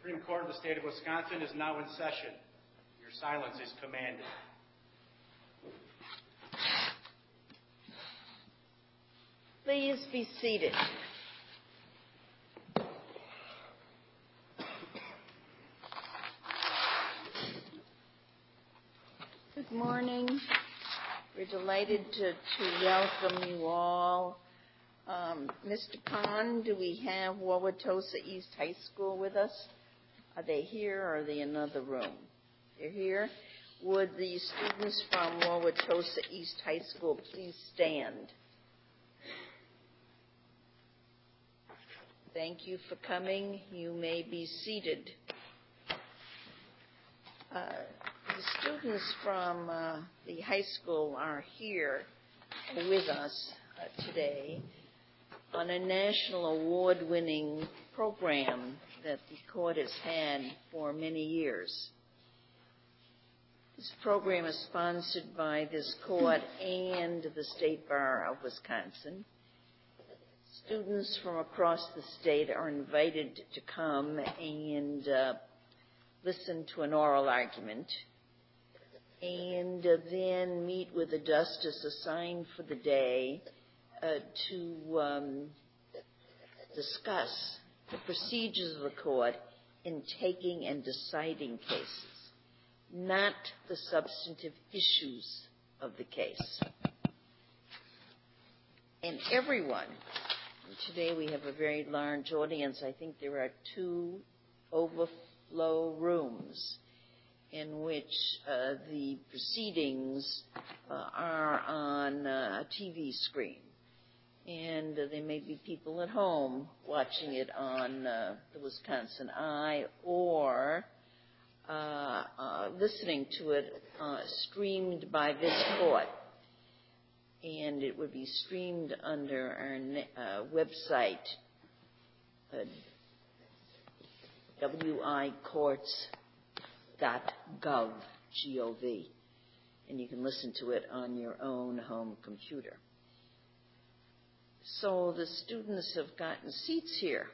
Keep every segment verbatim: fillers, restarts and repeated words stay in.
Supreme Court of the State of Wisconsin is now in session. Your silence is commanded. Please be seated. Good morning. We're delighted to, to welcome you all. Um, Mister Pond, do we have Wauwatosa East High School with us? Are they here or are they in another room? They're here. Would the students from Wauwatosa East High School please stand? Thank you for coming. You may be seated. Uh, the students from uh, the high school are here with us uh, today on a national award-winning program that the court has had for many years. This program is sponsored by this court and the State Bar of Wisconsin. Students from across the state are invited to come and uh, listen to an oral argument and uh, then meet with a justice assigned for the day uh, to um, discuss the procedures of the court in taking and deciding cases, not the substantive issues of the case. And everyone, today we have a very large audience. I think there are two overflow rooms in which uh, the proceedings uh, are on uh, a T V screen. And uh, there may be people at home watching it on uh, the Wisconsin Eye or uh, uh, listening to it uh, streamed by this court. And it would be streamed under our uh, website, uh, w i courts dot gov, G O V, and you can listen to it on your own home computer. So the students have gotten seats here,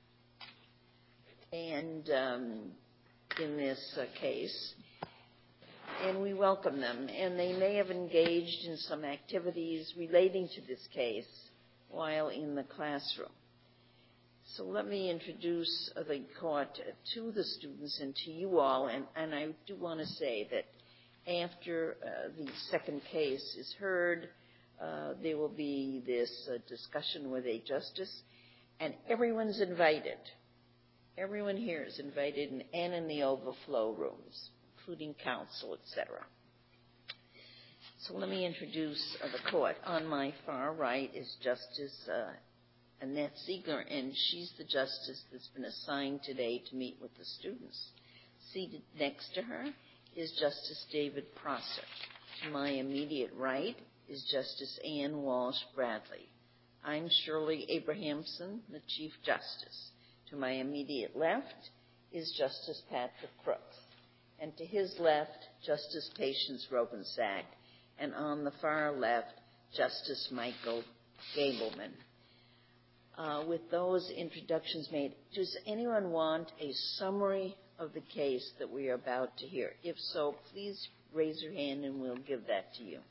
and um, in this uh, case, and we welcome them. And they may have engaged in some activities relating to this case while in the classroom. So let me introduce uh, the court to the students and to you all. And, and I do want to say that after uh, the second case is heard, uh, there will be this uh, discussion with a justice, and everyone's invited. Everyone here is invited, and, and in the overflow rooms, including counsel, et cetera. So let me introduce uh, the court. On my far right is Justice uh, Annette Ziegler, and she's the justice that's been assigned today to meet with the students. Seated next to her is Justice David Prosser. To my immediate right is Justice Ann Walsh Bradley. I'm Shirley Abrahamson, the Chief Justice. To my immediate left is Justice Patrick Crooks. And to his left, Justice Patience Robensack. And on the far left, Justice Michael Gableman. Uh, with those introductions made, does anyone want a summary of the case that we are about to hear? If so, please raise your hand and we'll give that to you.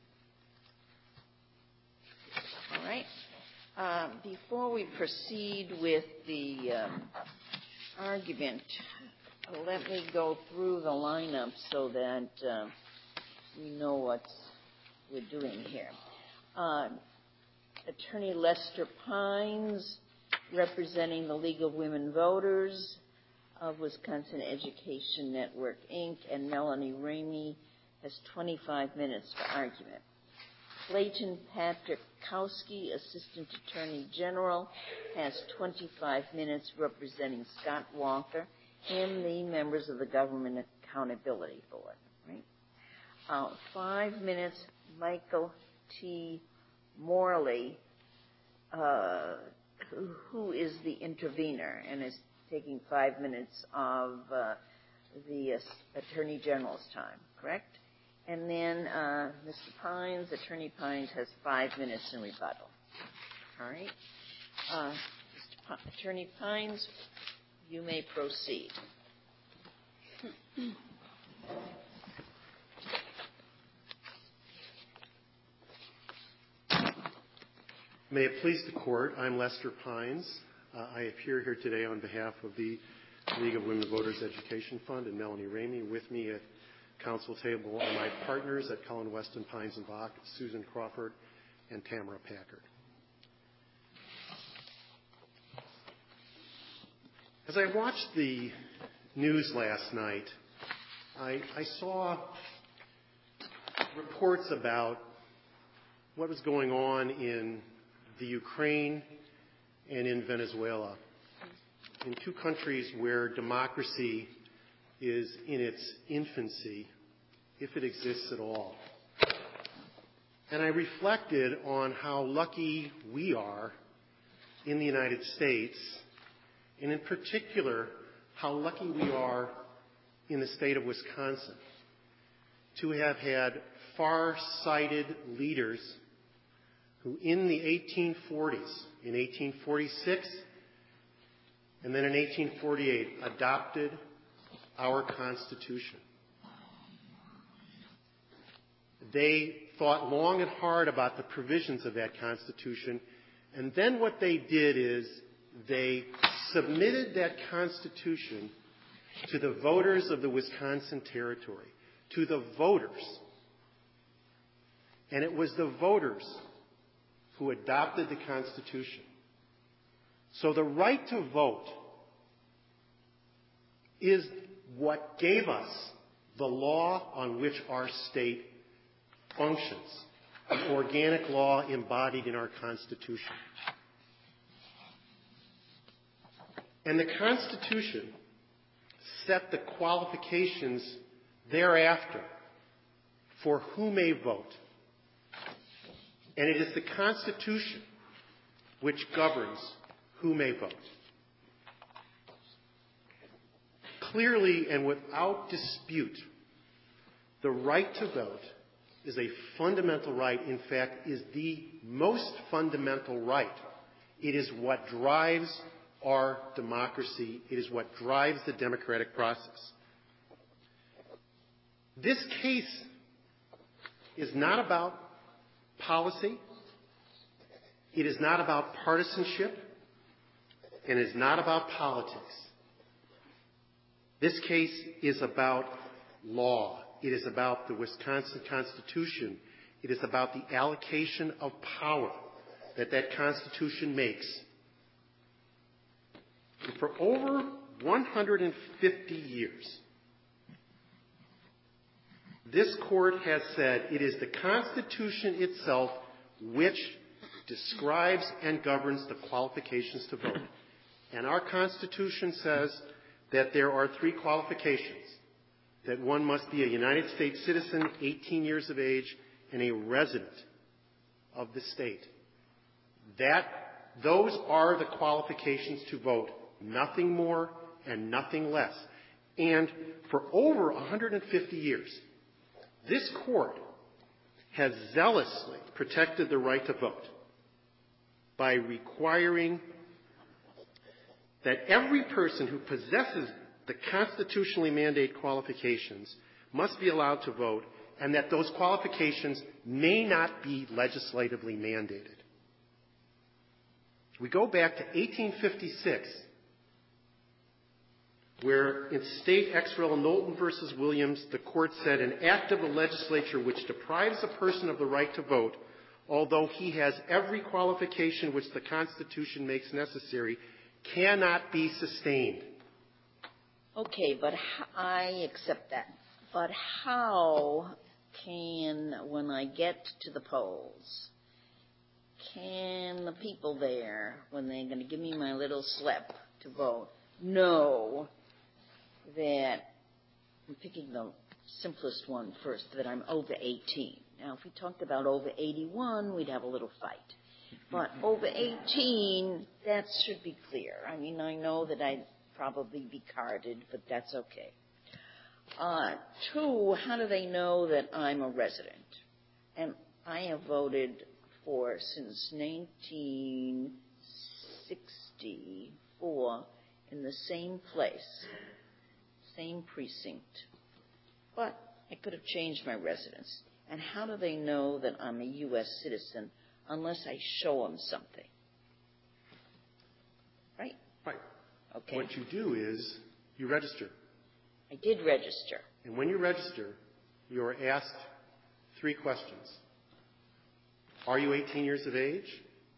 All right. Uh, before we proceed with the um, argument, let me go through the lineup so that uh, we know what we're doing here. Uh, Attorney Lester Pines, representing the League of Women Voters of Wisconsin Education Network, Incorporated, and Melanie Ramey has twenty-five minutes for argument. Clayton Patrick Kowski, Assistant Attorney General, has twenty-five minutes representing Scott Walker and the members of the Government Accountability Board. Right? Uh, five minutes, Michael T. Morley, uh, who, who is the intervener and is taking five minutes of uh, the uh, Attorney General's time, correct? And then uh, Mister Pines, Attorney Pines, has five minutes in rebuttal. All right? Uh, Mister P- Attorney Pines, you may proceed. May it please the Court, I'm Lester Pines. Uh, I appear here today on behalf of the League of Women Voters Education Fund and Melanie Ramey. With me at council table are my partners at Cullen Weston Pines and Bach, Susan Crawford and Tamara Packard. As I watched the news last night, I, I saw reports about what was going on in the Ukraine and in Venezuela, in two countries where democracy is in its infancy, if it exists at all. And I reflected on how lucky we are in the United States, and in particular, how lucky we are in the state of Wisconsin to have had far-sighted leaders who in the eighteen forties, in eighteen forty-six, and then in eighteen forty-eight, adopted our Constitution. They thought long and hard about the provisions of that Constitution, and then what they did is they submitted that Constitution to the voters of the Wisconsin Territory, to the voters. And it was the voters who adopted the Constitution. So the right to vote is what gave us the law on which our state functions, the organic law embodied in our Constitution. And the Constitution set the qualifications thereafter for who may vote. And it is the Constitution which governs who may vote. Clearly and without dispute, the right to vote is a fundamental right. In fact, is the most fundamental right. It is what drives our democracy. It is what drives the democratic process. This case is not about policy. It is not about partisanship. And it is not about politics. This case is about law. It is about the Wisconsin Constitution. It is about the allocation of power that that Constitution makes. And for over one hundred fifty years, this court has said it is the Constitution itself which describes and governs the qualifications to vote. And our Constitution says that there are three qualifications: that one must be a United States citizen, eighteen years of age, and a resident of the state. That, those are the qualifications to vote, nothing more and nothing less. And for over one hundred fifty years, this court has zealously protected the right to vote by requiring that every person who possesses the constitutionally mandated qualifications must be allowed to vote, and that those qualifications may not be legislatively mandated. We go back to eighteen fifty-six, where in State Ex Rel. Knowlton versus Williams, the court said an act of the legislature which deprives a person of the right to vote, although he has every qualification which the Constitution makes necessary, cannot be sustained. Okay, but I accept that. But how can, when I get to the polls, can the people there, when they're going to give me my little slip to vote, know that, I'm picking the simplest one first, that I'm over eighteen. Now, if we talked about over eighty-one, we'd have a little fight. But over eighteen, that should be clear. I mean, I know that I'd probably be carded, but that's okay. Uh, two, how do they know that I'm a resident? And I have voted for, since nineteen sixty-four, in the same place, same precinct, but I could have changed my residence. And how do they know that I'm a U S citizen unless I show them something? Right? Right. Okay. What you do is you register. I did register. And when you register, you are asked three questions. Are you eighteen years of age?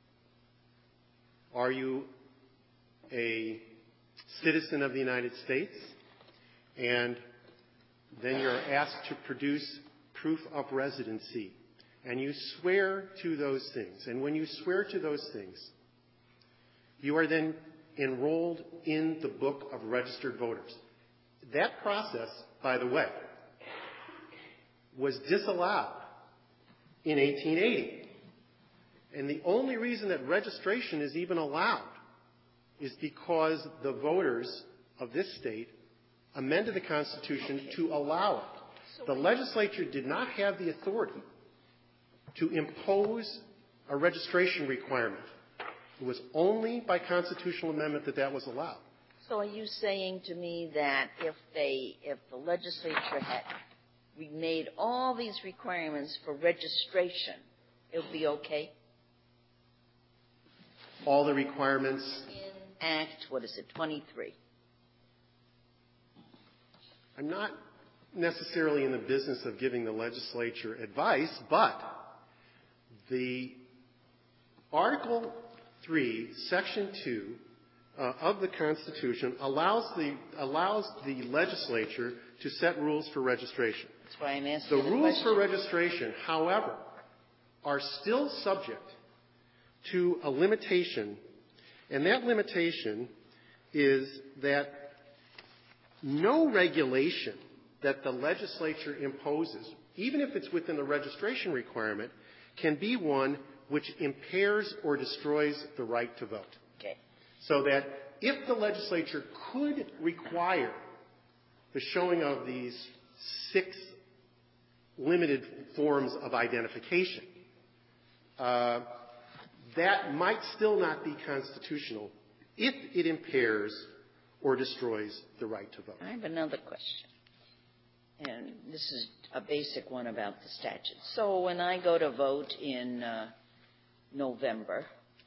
Are you a citizen of the United States? And then you're asked to produce proof of residency. And you swear to those things. And when you swear to those things, you are then enrolled in the book of registered voters. That process, by the way, was disallowed in eighteen eighty. And the only reason that registration is even allowed is because the voters of this state amended the Constitution to allow it. The legislature did not have the authority to impose a registration requirement. It was only by constitutional amendment that that was allowed. So are you saying to me that if they, if the legislature had made all these requirements for registration, it would be okay? All the requirements. In Act, what is it, twenty-three? I'm not necessarily in the business of giving the legislature advice, but the Article three, Section two uh, of the Constitution allows the, allows the legislature to set rules for registration. That's why I'm asking the, the rules question. for registration, however, are still subject to a limitation, and that limitation is that no regulation that the legislature imposes, even if it's within the registration requirement, can be one which impairs or destroys the right to vote. Okay. So that if the legislature could require the showing of these six limited forms of identification, uh, that might still not be constitutional if it impairs or destroys the right to vote. I have another question. And this is a basic one about the statute. So when I go to vote in uh, November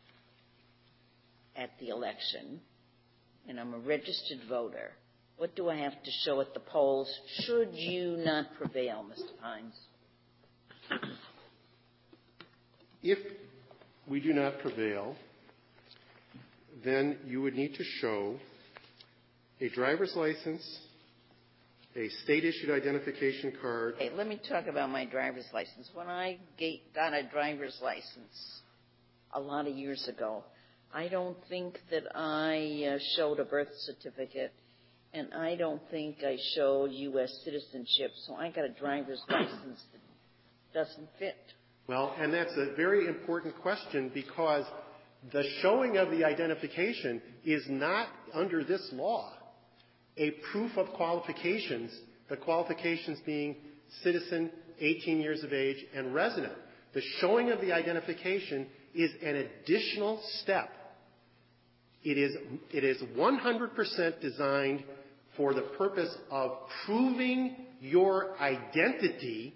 at the election, and I'm a registered voter, what do I have to show at the polls should you not prevail, Mister Hines? If we do not prevail, then you would need to show a driver's license, a state-issued identification card. Okay, let me talk about my driver's license. When I got a driver's license a lot of years ago, I don't think that I uh, showed a birth certificate, and I don't think I showed U S citizenship, so I got a driver's license that doesn't fit. Well, and that's a very important question because the showing of the identification is not, under this law, a proof of qualifications, the qualifications being citizen, eighteen years of age, and resident. The showing of the identification is an additional step. It is, it is one hundred percent designed for the purpose of proving your identity.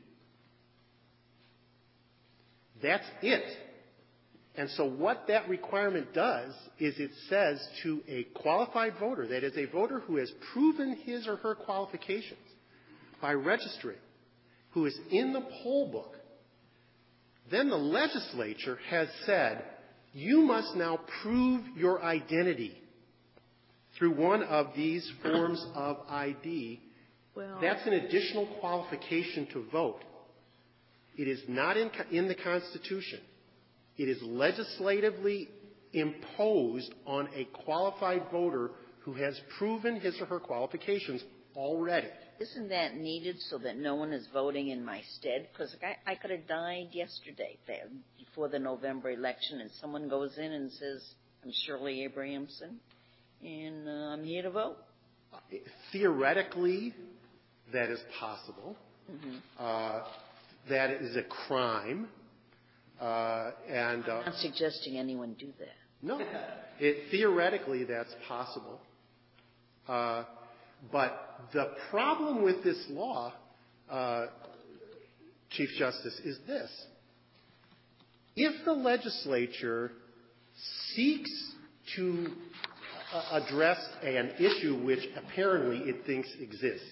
That's it. And so what that requirement does is it says to a qualified voter, that is a voter who has proven his or her qualifications by registering, who is in the poll book, then the legislature has said, you must now prove your identity through one of these forms of I D. Well, that's an additional qualification to vote. It is not in, in the Constitution. It is legislatively imposed on a qualified voter who has proven his or her qualifications already. Isn't that needed so that no one is voting in my stead? Because I, I could have died yesterday before the November election, and someone goes in and says, I'm Shirley Abrahamson, and uh, I'm here to vote. Uh, theoretically, that is possible. Mm-hmm. Uh, that is a crime. Uh, and uh, I'm not suggesting anyone do that. No. It, theoretically, that's possible. Uh, But the problem with this law, uh, Chief Justice, is this. If the legislature seeks to uh, address an issue which apparently it thinks exists,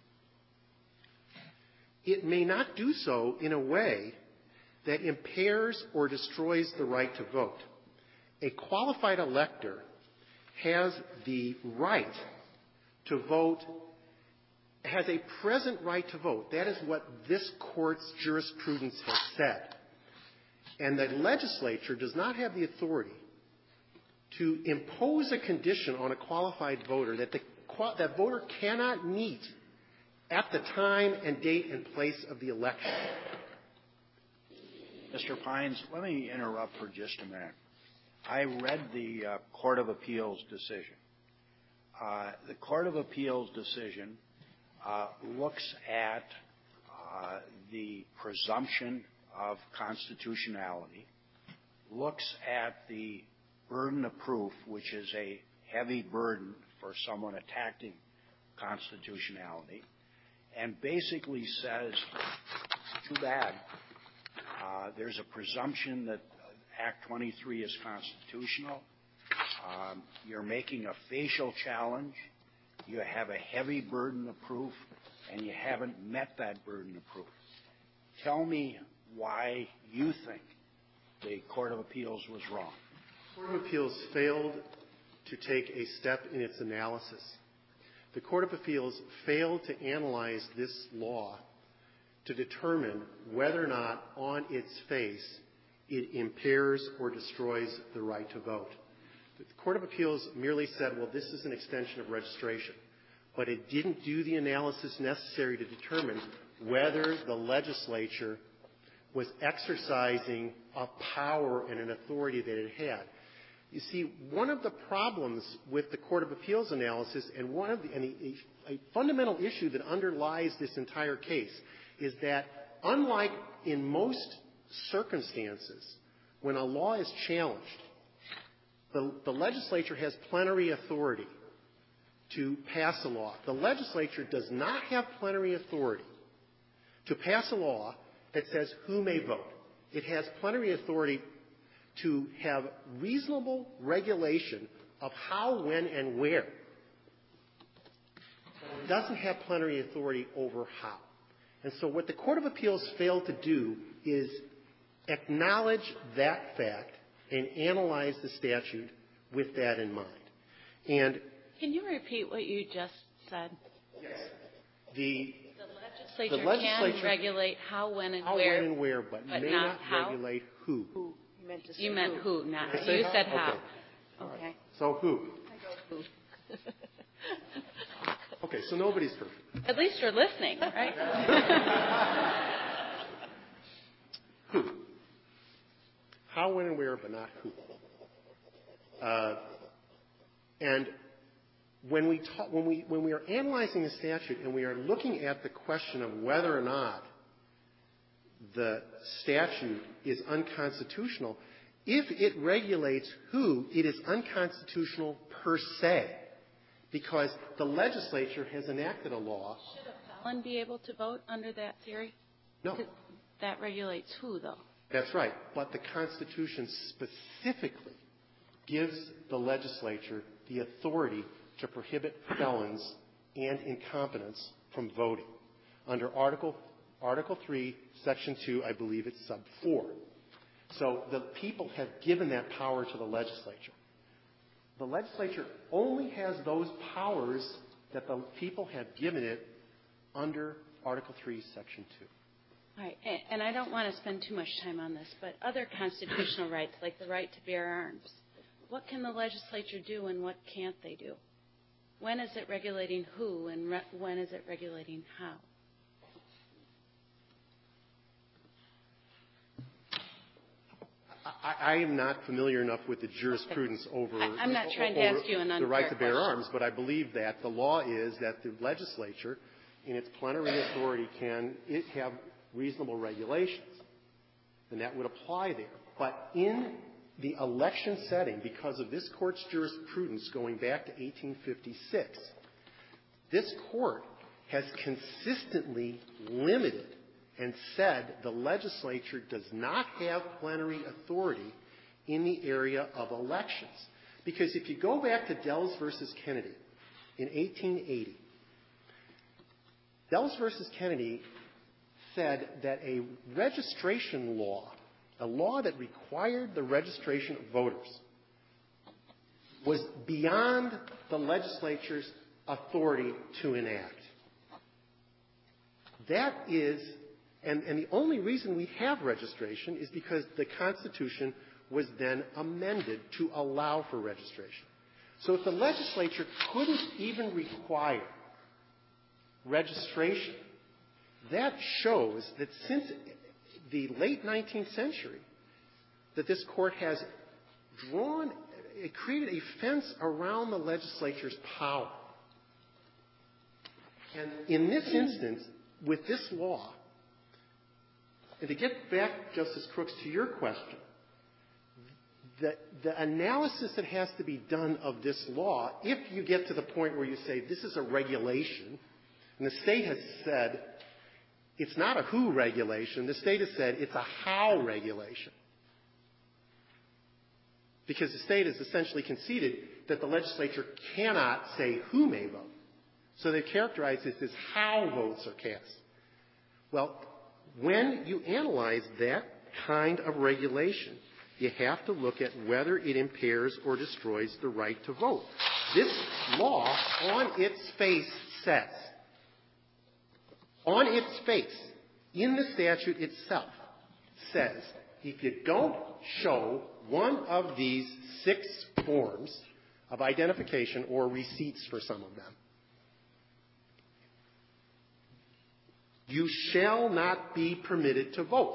it may not do so in a way that impairs or destroys the right to vote. A qualified elector has the right to vote, has a present right to vote. That is what this Court's jurisprudence has said. And the legislature does not have the authority to impose a condition on a qualified voter that the that voter cannot meet at the time and date and place of the election. Mister Pines, let me interrupt for just a minute. I read the uh, Court of Appeals decision. Uh, the Court of Appeals decision uh, looks at uh, the presumption of constitutionality, looks at the burden of proof, which is a heavy burden for someone attacking constitutionality, and basically says, too bad, uh, there's a presumption that Act twenty-three is constitutional. Um, you're making a facial challenge. You have a heavy burden of proof, and you haven't met that burden of proof. Tell me why you think the Court of Appeals was wrong. The Court of Appeals failed to take a step in its analysis. The Court of Appeals failed to analyze this law to determine whether or not on its face it impairs or destroys the right to vote. The Court of Appeals merely said, well, this is an extension of registration, but it didn't do the analysis necessary to determine whether the legislature was exercising a power and an authority that it had. You see, one of the problems with the Court of Appeals analysis and one of the, and a, a fundamental issue that underlies this entire case is that unlike in most circumstances, when a law is challenged, the, the legislature has plenary authority to pass a law. The legislature does not have plenary authority to pass a law that says who may vote. It has plenary authority to have reasonable regulation of how, when, and where. It doesn't have plenary authority over how. And so what the Court of Appeals failed to do is acknowledge that fact and analyze the statute with that in mind. And can you repeat what you just said? Yes. The, the, legislature, the legislature can regulate how, when, and how, where. How, when, and where, but, but may not, not how? regulate who. Who? You meant to say You meant who, who not Did I say you how? said how. Okay. Okay. So who? I go who. Okay, so nobody's perfect. At least you're listening, right? Who? How, when, and where, but not who. Uh, and when we, talk, when, we, when we are analyzing the statute and we are looking at the question of whether or not the statute is unconstitutional, if it regulates who, it is unconstitutional per se, because the legislature has enacted a law. Should a felon be able to vote under that theory? No. That regulates who, though? That's right. But the Constitution specifically gives the legislature the authority to prohibit felons and incompetents from voting. Under Article Article three, Section two, I believe it's sub four. So the people have given that power to the legislature. The legislature only has those powers that the people have given it under Article three, Section two. All right, and I don't want to spend too much time on this, but other constitutional rights, like the right to bear arms, what can the legislature do and what can't they do? When is it regulating who and re- when is it regulating how? I, I am not familiar enough with the jurisprudence okay. over, I, I'm not trying to ask you an unfair the right to bear question. arms, but I believe that the law is that the legislature, in its plenary authority, can it have reasonable regulations, and that would apply there. But in the election setting, because of this Court's jurisprudence going back to eighteen fifty-six, this court has consistently limited and said the legislature does not have plenary authority in the area of elections. Because if you go back to Dells versus Kennedy in eighteen eighty, Dells versus Kennedy said that a registration law, a law that required the registration of voters, was beyond the legislature's authority to enact. That is, and, and the only reason we have registration is because the Constitution was then amended to allow for registration. So if the legislature couldn't even require registration, that shows that since the late nineteenth century, that this court has drawn, it created a fence around the legislature's power. And in this instance, with this law, and to get back, Justice Crooks, to your question, the, the analysis that has to be done of this law, if you get to the point where you say this is a regulation, and the state has said it's not a who regulation, the state has said it's a how regulation. Because the state has essentially conceded that the legislature cannot say who may vote. So they characterize this as how votes are cast. Well, when you analyze that kind of regulation, you have to look at whether it impairs or destroys the right to vote. This law, on its face, says, on its face, in the statute itself, says, if you don't show one of these six forms of identification or receipts for some of them, you shall not be permitted to vote.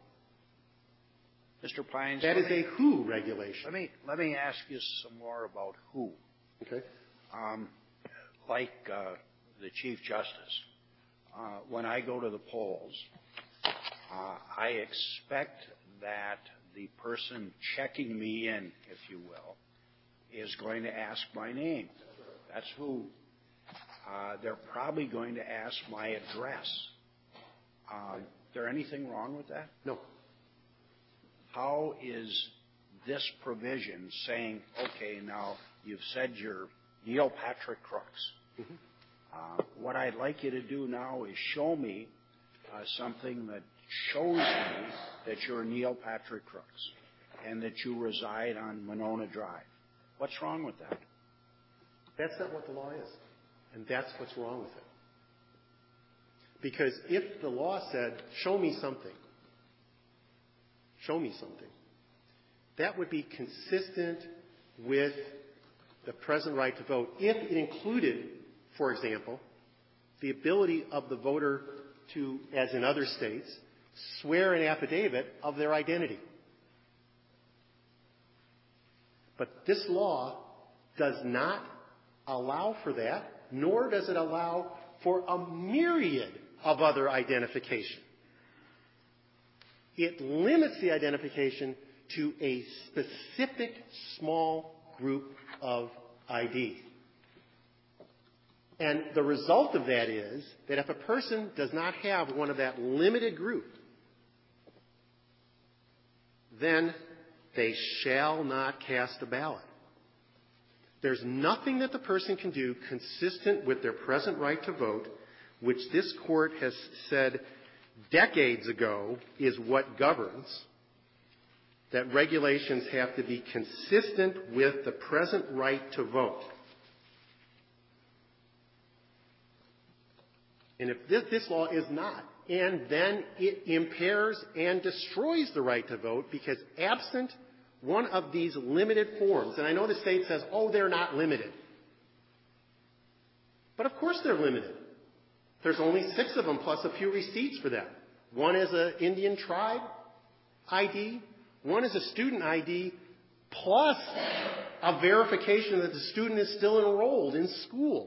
Mister Pines, that is me, a who regulation. Let me let me ask you some more about who. Okay. Um, like uh, the Chief Justice, uh, when I go to the polls, uh, I expect that the person checking me in, if you will, is going to ask my name. That's who. Uh, they're probably going to ask my address. Um, is there anything wrong with that? No. How is this provision saying, okay, now you've said you're Neil Patrick Crooks. Mm-hmm. Uh, what I'd like you to do now is show me uh, something that shows me that you're Neil Patrick Crooks and that you reside on Monona Drive. What's wrong with that? That's not what the law is. And that's what's wrong with it. Because if the law said, show me something, show me something, that would be consistent with the present right to vote if it included, for example, the ability of the voter to, as in other states, swear an affidavit of their identity. But this law does not allow for that, nor does it allow for a myriad of other identification. It limits the identification to a specific small group of I D. And the result of that is that if a person does not have one of that limited group, then they shall not cast a ballot. There's nothing that the person can do consistent with their present right to vote, which this court has said decades ago is what governs, that regulations have to be consistent with the present right to vote. And if this, this law is not, and then it impairs and destroys the right to vote because absent one of these limited forms, and I know the state says, oh, they're not limited. But of course they're limited. There's only six of them plus a few receipts for them. One is an Indian tribe I D. One is a student I D plus a verification that the student is still enrolled in school.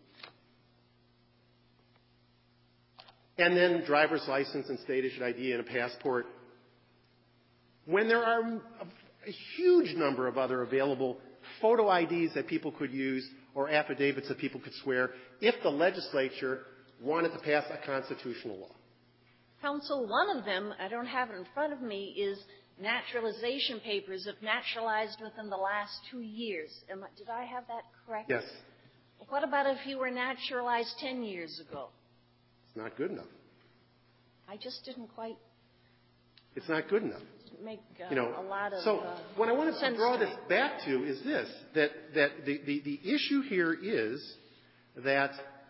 And then driver's license and state-issued I D and a passport. When there are a huge number of other available photo I Ds that people could use or affidavits that people could swear if the legislature wanted to pass a constitutional law. Counsel, one of them, I don't have it in front of me, is naturalization papers if naturalized within the last two years. Am I, did I have that correct? Yes. What about if you were naturalized ten years ago? It's not good enough. I just didn't quite It's not good enough. make uh, You know, a lot of so uh, what I want to sense draw to this me. back to is this, that, that the, the, the issue here is that,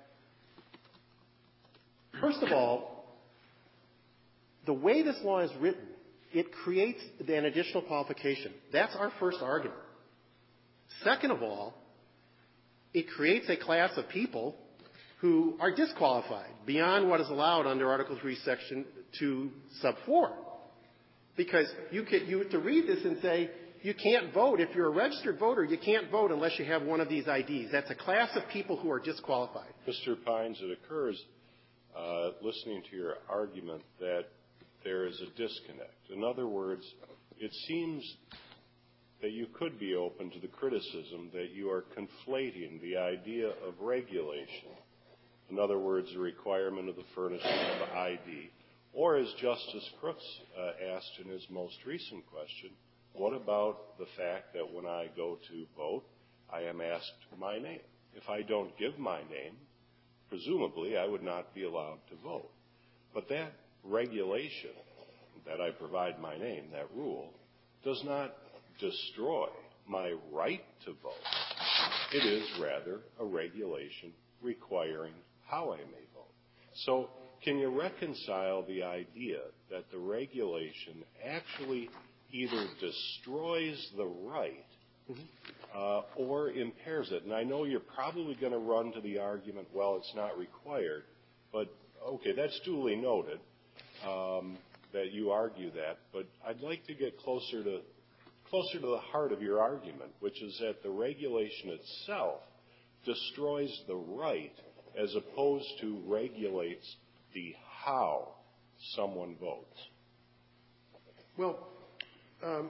first of all, the way this law is written, it creates an additional qualification. That's our first argument. Second of all, it creates a class of people who are disqualified beyond what is allowed under Article three, Section two, Sub four. Because you could, you to read this and say, you can't vote. If you're a registered voter, you can't vote unless you have one of these I Ds. That's a class of people who are disqualified. Mister Pines, it occurs, uh, listening to your argument, that there is a disconnect. In other words, it seems that you could be open to the criticism that you are conflating the idea of regulation, in other words, the requirement of the furnishing of I D, or as Justice Crooks uh, asked in his most recent question, what about the fact that when I go to vote, I am asked my name? If I don't give my name, presumably I would not be allowed to vote. But that regulation, that I provide my name, that rule, does not destroy my right to vote. It is rather a regulation requiring how I may vote. So can you reconcile the idea that the regulation actually either destroys the right uh, or impairs it? And I know you're probably going to run to the argument, well, it's not required, but okay, that's duly noted um, that you argue that, but I'd like to get closer to closer to the heart of your argument, which is that the regulation itself destroys the right as opposed to regulates the how someone votes. Well, um,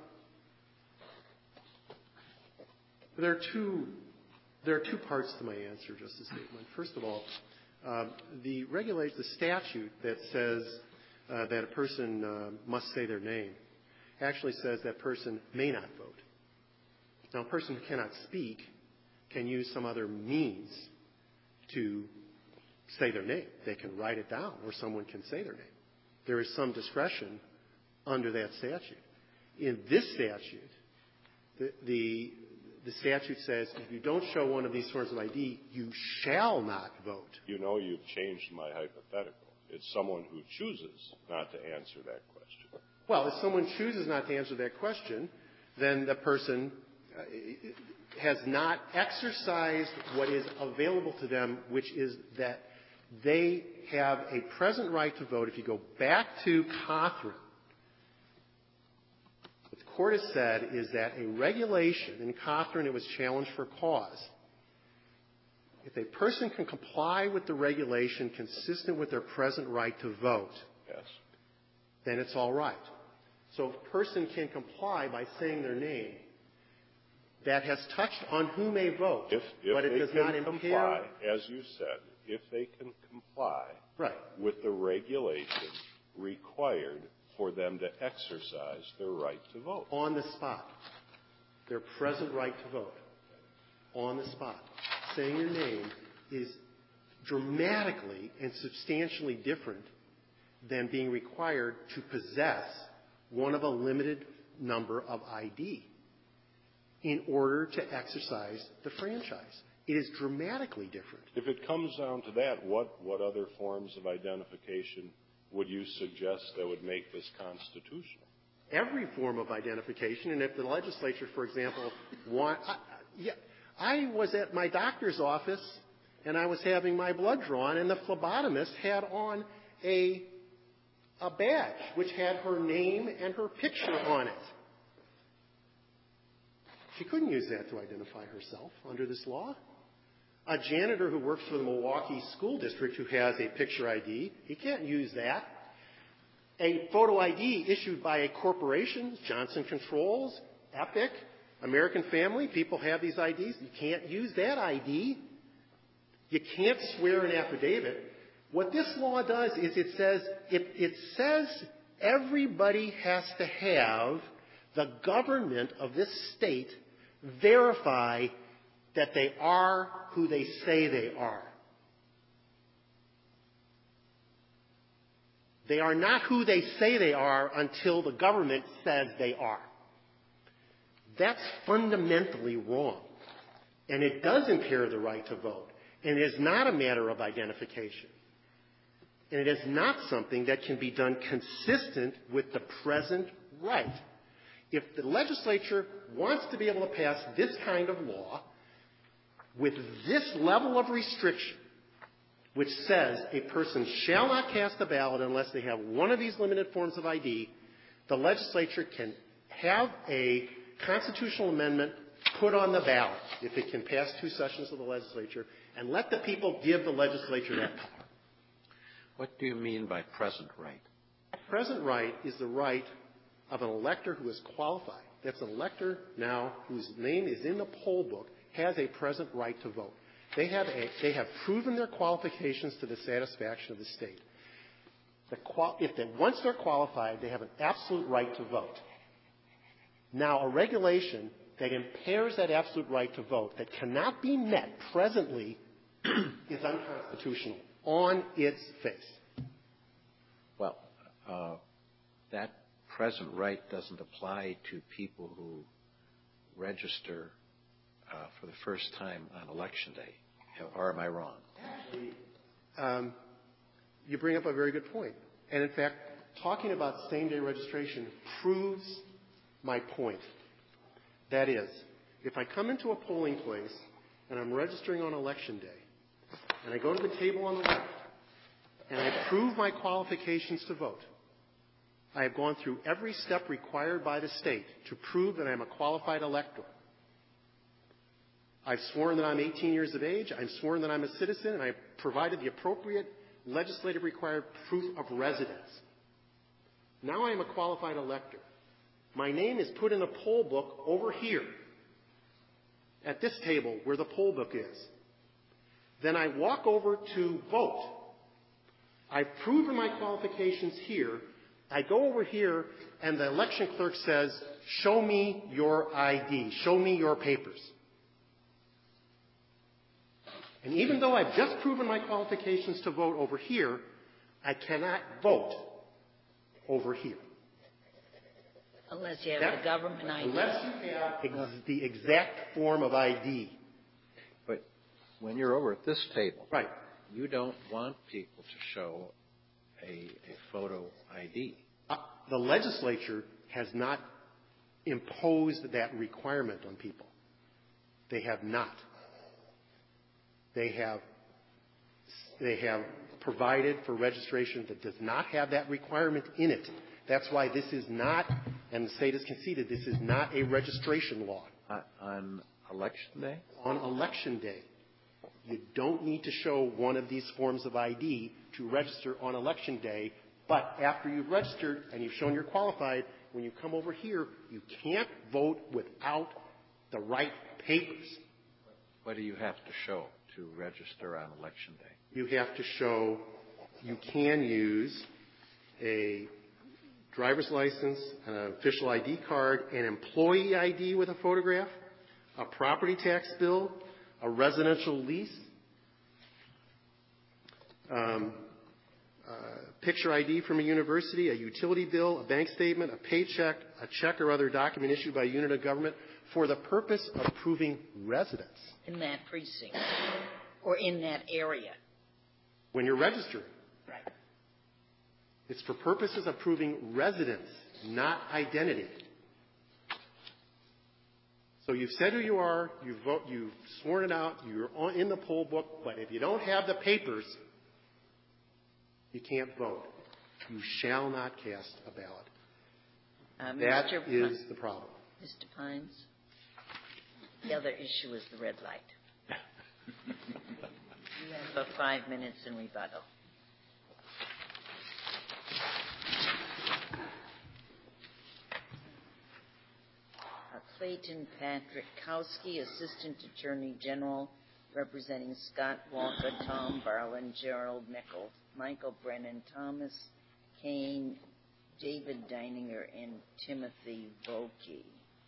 there are two there are two parts to my answer, Justice Bateman. First of all, um, the regulate the statute that says uh, that a person uh, must say their name actually says that person may not vote. Now, a person who cannot speak can use some other means to say their name. They can write it down, or someone can say their name. There is some discretion under that statute. In this statute, the, the, the statute says if you don't show one of these forms of I D, you shall not vote. You know, you've changed my hypothetical. It's someone who chooses not to answer that question. Well, if someone chooses not to answer that question, then the person uh, has not exercised what is available to them, which is that they have a present right to vote. If you go back to Cothran, what the court has said is that a regulation, in Cothran it was challenged for cause. If a person can comply with the regulation consistent with their present right to vote, yes, then it's all right. So if a person can comply by saying their name, that has touched on who may vote, if, if but it they does can not impair. comply, as you said, if they can comply Right. with the regulation required for them to exercise their right to vote. On the spot. Their present right to vote. On the spot. Saying your name is dramatically and substantially different than being required to possess one of a limited number of I D in order to exercise the franchise. It is dramatically different. If it comes down to that, what, what other forms of identification would you suggest that would make this constitutional? Every form of identification, and if the legislature, for example, want... I, yeah, I was at my doctor's office, and I was having my blood drawn, and the phlebotomist had on a, a badge which had her name and her picture on it. She couldn't use that to identify herself under this law. A janitor who works for the Milwaukee School District who has a picture I D, he can't use that. A photo I D issued by a corporation, Johnson Controls, Epic, American Family, people have these I Ds. You can't use that I D. You can't swear an affidavit. What this law does is it says, it, it says everybody has to have the government of this state verify that they are who they say they are. They are not who they say they are until the government says they are. That's fundamentally wrong. And it does impair the right to vote. And it is not a matter of identification. And it is not something that can be done consistent with the present right. If the legislature wants to be able to pass this kind of law with this level of restriction, which says a person shall not cast a ballot unless they have one of these limited forms of I D, the legislature can have a constitutional amendment put on the ballot, if it can pass two sessions of the legislature, and let the people give the legislature that power. What do you mean by present right? Present right is the right of an elector who is qualified. That's an elector now whose name is in the poll book, has a present right to vote. They have, a, they have proven their qualifications to the satisfaction of the state. The qual, if they, once they're qualified, they have an absolute right to vote. Now, a regulation that impairs that absolute right to vote that cannot be met presently is unconstitutional on its face. Well, uh, that present right doesn't apply to people who register uh, for the first time on Election Day. Or am I wrong? Um, you bring up a very good point. And in fact, talking about same-day registration proves my point. That is, if I come into a polling place and I'm registering on Election Day, and I go to the table on the left, and I prove my qualifications to vote, I have gone through every step required by the state to prove that I'm a qualified elector. I've sworn that I'm eighteen years of age, I've sworn that I'm a citizen, and I've provided the appropriate legislative required proof of residence. Now I am a qualified elector. My name is put in a poll book over here, at this table where the poll book is. Then I walk over to vote. I've proven my qualifications here. I go over here, and the election clerk says, show me your I D, show me your papers. And even though I've just proven my qualifications to vote over here, I cannot vote over here. Unless you have That, the government I D. Unless you have ex- the exact form of I D. But when you're over at this table, Right. you don't want people to show a, a photo I D. Uh, the legislature has not imposed that requirement on people. They have not. They have, they have provided for registration that does not have that requirement in it. That's why this is not, and the state has conceded, this is not a registration law. Uh, on Election Day? On Election Day, you don't need to show one of these forms of I D to register on Election Day, but after you've registered and you've shown you're qualified, when you come over here, you can't vote without the right papers. What do you have to show to register on Election Day? You have to show you can use a driver's license, an official I D card, an employee I D with a photograph, a property tax bill, a residential lease, um, uh, picture I D from a university, a utility bill, a bank statement, a paycheck, a check or other document issued by a unit of government for the purpose of proving residence. In that precinct or in that area. When you're registering. Right. It's for purposes of proving residence, not identity. So you've said who you are, you've, vote, you've sworn it out, you're on, in the poll book, but if you don't have the papers, you can't vote. You shall not cast a ballot. Uh, That Mister is the problem. Mister Pines, the other issue is the red light. You have about five minutes in rebuttal. Clayton Patrick Kowski, Assistant Attorney General, representing Scott Walker, Tom Barlin, Gerald Mickle, Michael Brennan, Thomas Kane, David Deininger, and Timothy Volke.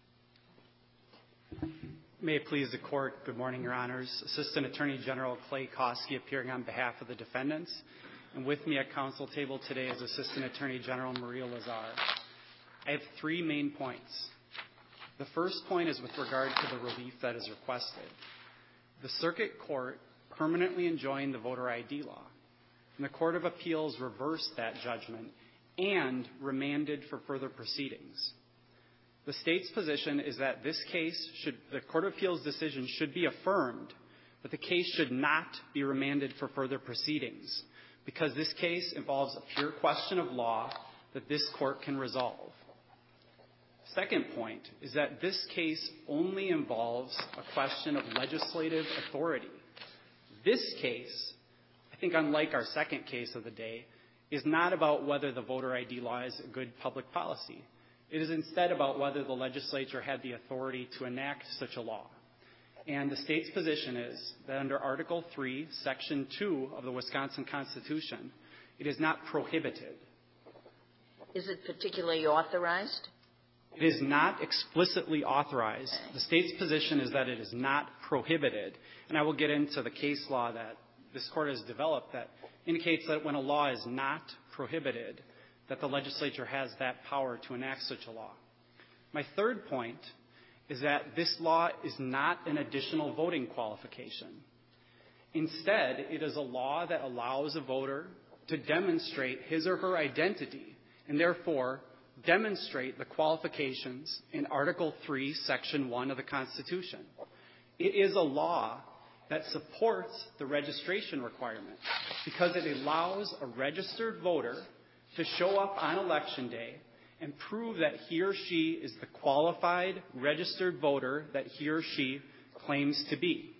May it please the Court, good morning, Your Honors. Assistant Attorney General Clay Kowski appearing on behalf of the defendants. And with me at counsel table today is Assistant Attorney General Maria Lazar. I have three main points. The first point is with regard to the relief that is requested. The Circuit Court permanently enjoined the voter I D law, and the Court of Appeals reversed that judgment and remanded for further proceedings. The State's position is that this case should, the Court of Appeals decision should be affirmed, but the case should not be remanded for further proceedings, because this case involves a pure question of law that this Court can resolve. Second point is that this case only involves a question of legislative authority. This case, I think unlike our second case of the day, is not about whether the voter I D law is a good public policy. It is instead about whether the legislature had the authority to enact such a law. And the State's position is that under Article three, Section two of the Wisconsin Constitution, it is not prohibited. Is it particularly authorized? It is not explicitly authorized. The State's position is that it is not prohibited. And I will get into the case law that this Court has developed that indicates that when a law is not prohibited, that the legislature has that power to enact such a law. My third point is that this law is not an additional voting qualification. Instead, it is a law that allows a voter to demonstrate his or her identity and therefore demonstrate the qualifications in Article three, Section one of the Constitution. It is a law that supports the registration requirement because it allows a registered voter to show up on Election Day and prove that he or she is the qualified registered voter that he or she claims to be.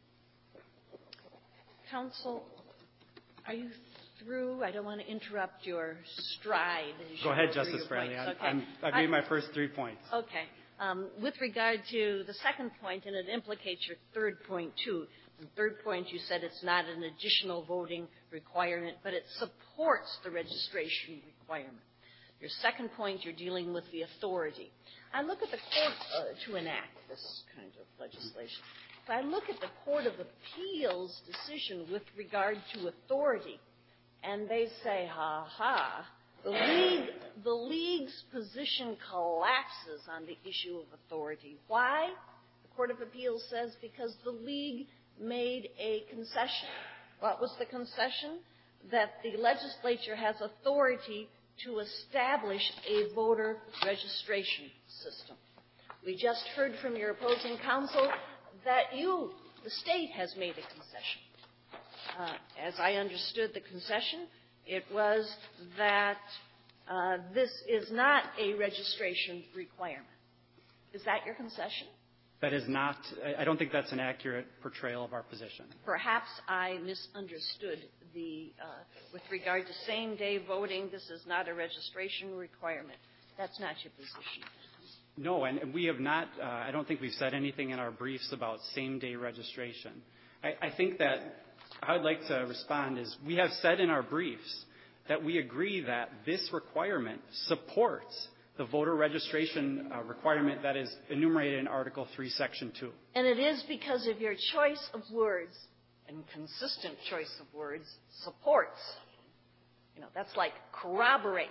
Counsel, are you through? I don't want to interrupt your stride. Go ahead, Justice Bradley. Okay. I'm, I've made my first three points. Okay. Um, with regard to the second point, and it implicates your third point, too. The third point, you said it's not an additional voting requirement, but it supports the registration requirement. Your second point, you're dealing with the authority. I look at the court uh, to enact this kind of legislation. If I look at the Court of Appeals decision with regard to authority, and they say, ha ha, the league, the league's position collapses on the issue of authority. Why? The Court of Appeals says because the league made a concession. What was the concession? That the legislature has authority to establish a voter registration system. We just heard from your opposing counsel that you, the state, has made a concession. Uh, as I understood the concession, it was that uh, this is not a registration requirement. Is that your concession? That is not, I don't think that's an accurate portrayal of our position. Perhaps I misunderstood the, uh, with regard to same-day voting, this is not a registration requirement. That's not your position. No, and, and we have not, uh, I don't think we've said anything in our briefs about same-day registration. I, I think that I would like to respond is we have said in our briefs that we agree that this requirement supports the voter registration uh, requirement that is enumerated in Article three, Section two. And it is because of your choice of words, and consistent choice of words, supports. You know, that's like corroborates.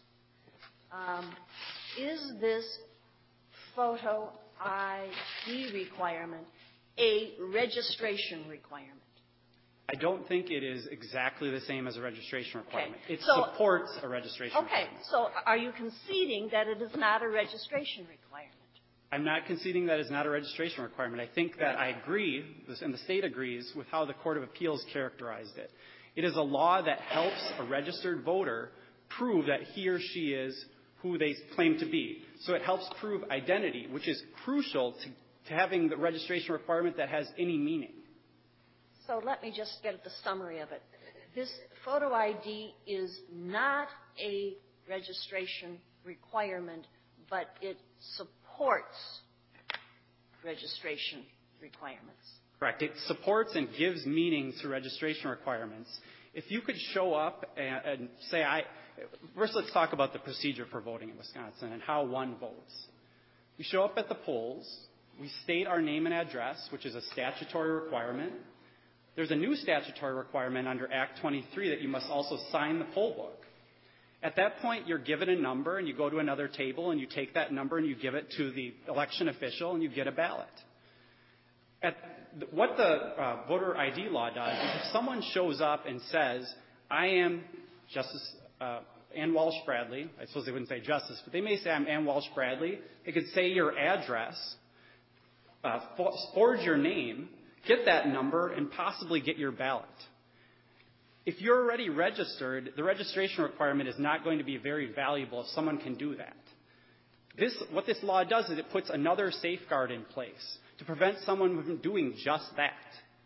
Um, is this photo I D requirement a registration requirement? I don't think it is exactly the same as a registration requirement. Okay. It so, supports a registration okay. requirement. Okay, so are you conceding that it is not a registration requirement? I'm not conceding that it's not a registration requirement. I think that I agree, and the state agrees, with how the Court of Appeals characterized it. It is a law that helps a registered voter prove that he or she is who they claim to be. So it helps prove identity, which is crucial to, to having the registration requirement that has any meaning. So let me just get at the summary of it. This photo I D is not a registration requirement, but it supports registration requirements. Correct. It supports and gives meaning to registration requirements. If you could show up and, and say, I, first let's talk about the procedure for voting in Wisconsin and how one votes. We show up at the polls. We state our name and address, which is a statutory requirement. There's a new statutory requirement under Act twenty-three that you must also sign the poll book. At that point, you're given a number, and you go to another table, and you take that number, and you give it to the election official, and you get a ballot. At what the uh, voter I D law does is if someone shows up and says, I am Justice uh, Ann Walsh Bradley, I suppose they wouldn't say Justice, but they may say I'm Ann Walsh Bradley. They could say your address, uh, forge your name, get that number, and possibly get your ballot. If you're already registered, the registration requirement is not going to be very valuable if someone can do that. This, what this law does is it puts another safeguard in place to prevent someone from doing just that.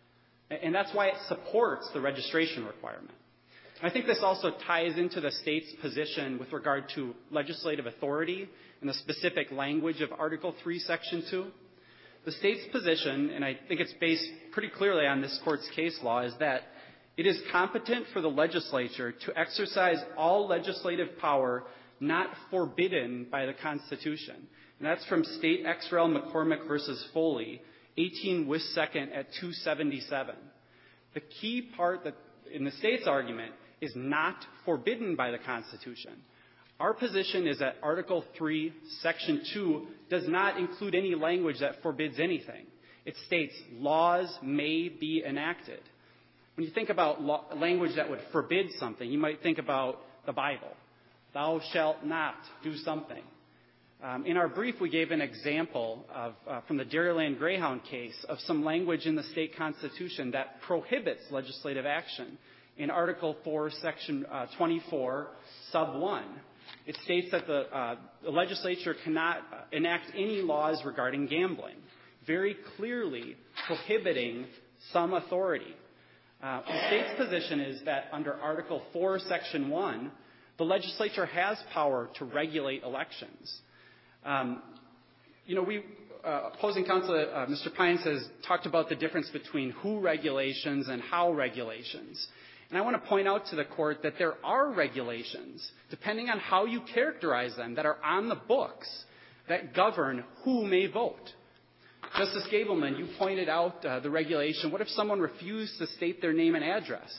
And that's why it supports the registration requirement. I think this also ties into the state's position with regard to legislative authority and the specific language of Article three, Section two. The state's position, and I think it's based pretty clearly on this court's case law, is that it is competent for the legislature to exercise all legislative power not forbidden by the Constitution. And that's from State Ex Rel McCormick versus Foley, eighteen Wis second at two seventy-seven. The key part that in the state's argument is not forbidden by the Constitution. Our position is that Article three, Section two does not include any language that forbids anything. It states laws may be enacted. When you think about law, language that would forbid something, you might think about the Bible. Thou shalt not do something. Um, in our brief, we gave an example of, uh, from the Dairyland Greyhound case of some language in the state constitution that prohibits legislative action. In Article four, Section uh, twenty-four, Sub one, it states that the, uh, the legislature cannot enact any laws regarding gambling, very clearly prohibiting some authority. Uh, the state's position is that under Article four, Section one, the legislature has power to regulate elections. Um, you know, we, uh, opposing counsel, uh, Mister Pines has talked about the difference between who regulations and how regulations. And I want to point out to the court that there are regulations, depending on how you characterize them, that are on the books that govern who may vote. Justice Gableman, you pointed out uh, the regulation. What if someone refused to state their name and address?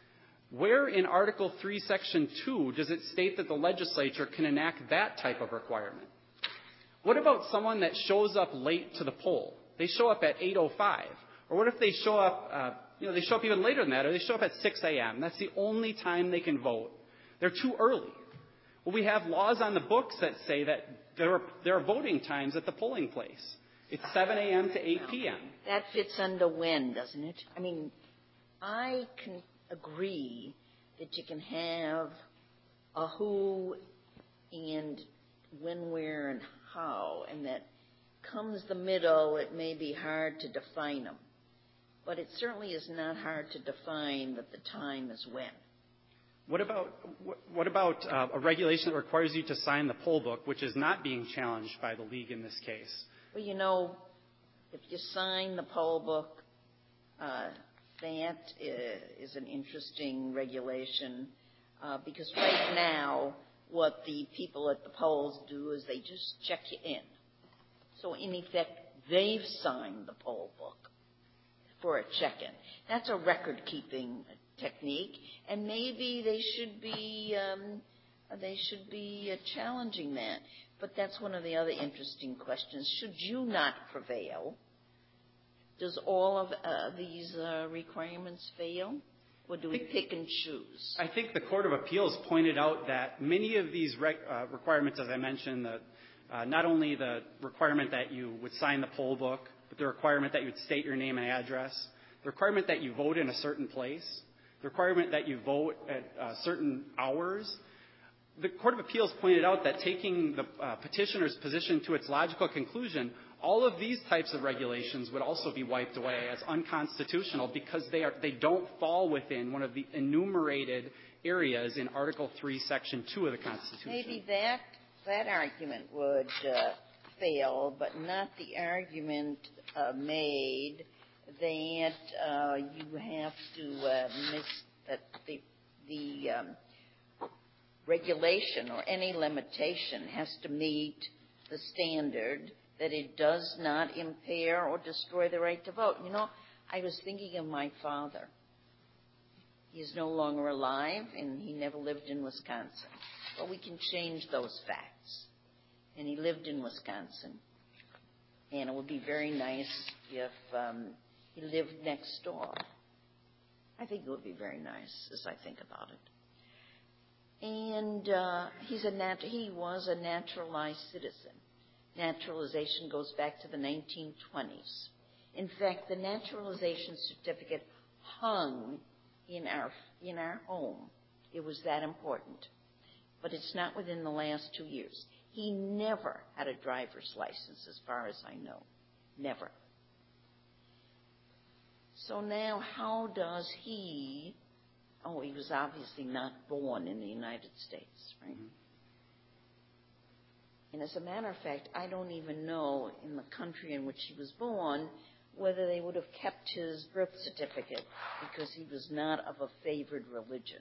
Where in Article three, Section two does it state that the legislature can enact that type of requirement? What about someone that shows up late to the poll? They show up at eight oh five. Or what if they show up, uh, you know, they show up even later than that, or they show up at six a.m. That's the only time they can vote. They're too early. Well, we have laws on the books that say that there are, there are voting times at the polling place. It's seven a.m. to eight p.m. That fits under when, doesn't it? I mean, I can agree that you can have a who and when, where, and how, and that comes the middle, it may be hard to define them. But it certainly is not hard to define that the time is when. What about what about uh, a regulation that requires you to sign the poll book, which is not being challenged by the league in this case? Well, you know, if you sign the poll book, uh, that is an interesting regulation uh, because right now what the people at the polls do is they just check you in. So in effect, they've signed the poll book for a check-in. That's a record-keeping technique, and maybe they should be um, they should be uh, challenging that. But that's one of the other interesting questions. Should you not prevail, does all of uh, these uh, requirements fail, or do we pick and choose? I think the Court of Appeals pointed out that many of these rec- uh, requirements, as I mentioned, the, uh, not only the requirement that you would sign the poll book, but the requirement that you would state your name and address, the requirement that you vote in a certain place, the requirement that you vote at uh, certain hours. The Court of Appeals pointed out that taking the uh, petitioner's position to its logical conclusion, all of these types of regulations would also be wiped away as unconstitutional because they are they don't fall within one of the enumerated areas in Article three, Section two of the Constitution. Maybe that that argument would uh, fail, but not the argument uh, made that uh, you have to uh, miss that the the um, regulation or any limitation has to meet the standard that it does not impair or destroy the right to vote. You know, I was thinking of my father. He is no longer alive, and he never lived in Wisconsin. But we can change those facts. And he lived in Wisconsin. And it would be very nice if um, he lived next door. I think it would be very nice as I think about it. And uh, he's a nat- he was a naturalized citizen. Naturalization goes back to the nineteen twenties. In fact, the naturalization certificate hung in our in our home. It was that important. But it's not within the last two years. He never had a driver's license, as far as I know. Never. So now how does he... Oh, he was obviously not born in the United States, right? Mm-hmm. And as a matter of fact, I don't even know in the country in which he was born whether they would have kept his birth certificate because he was not of a favored religion.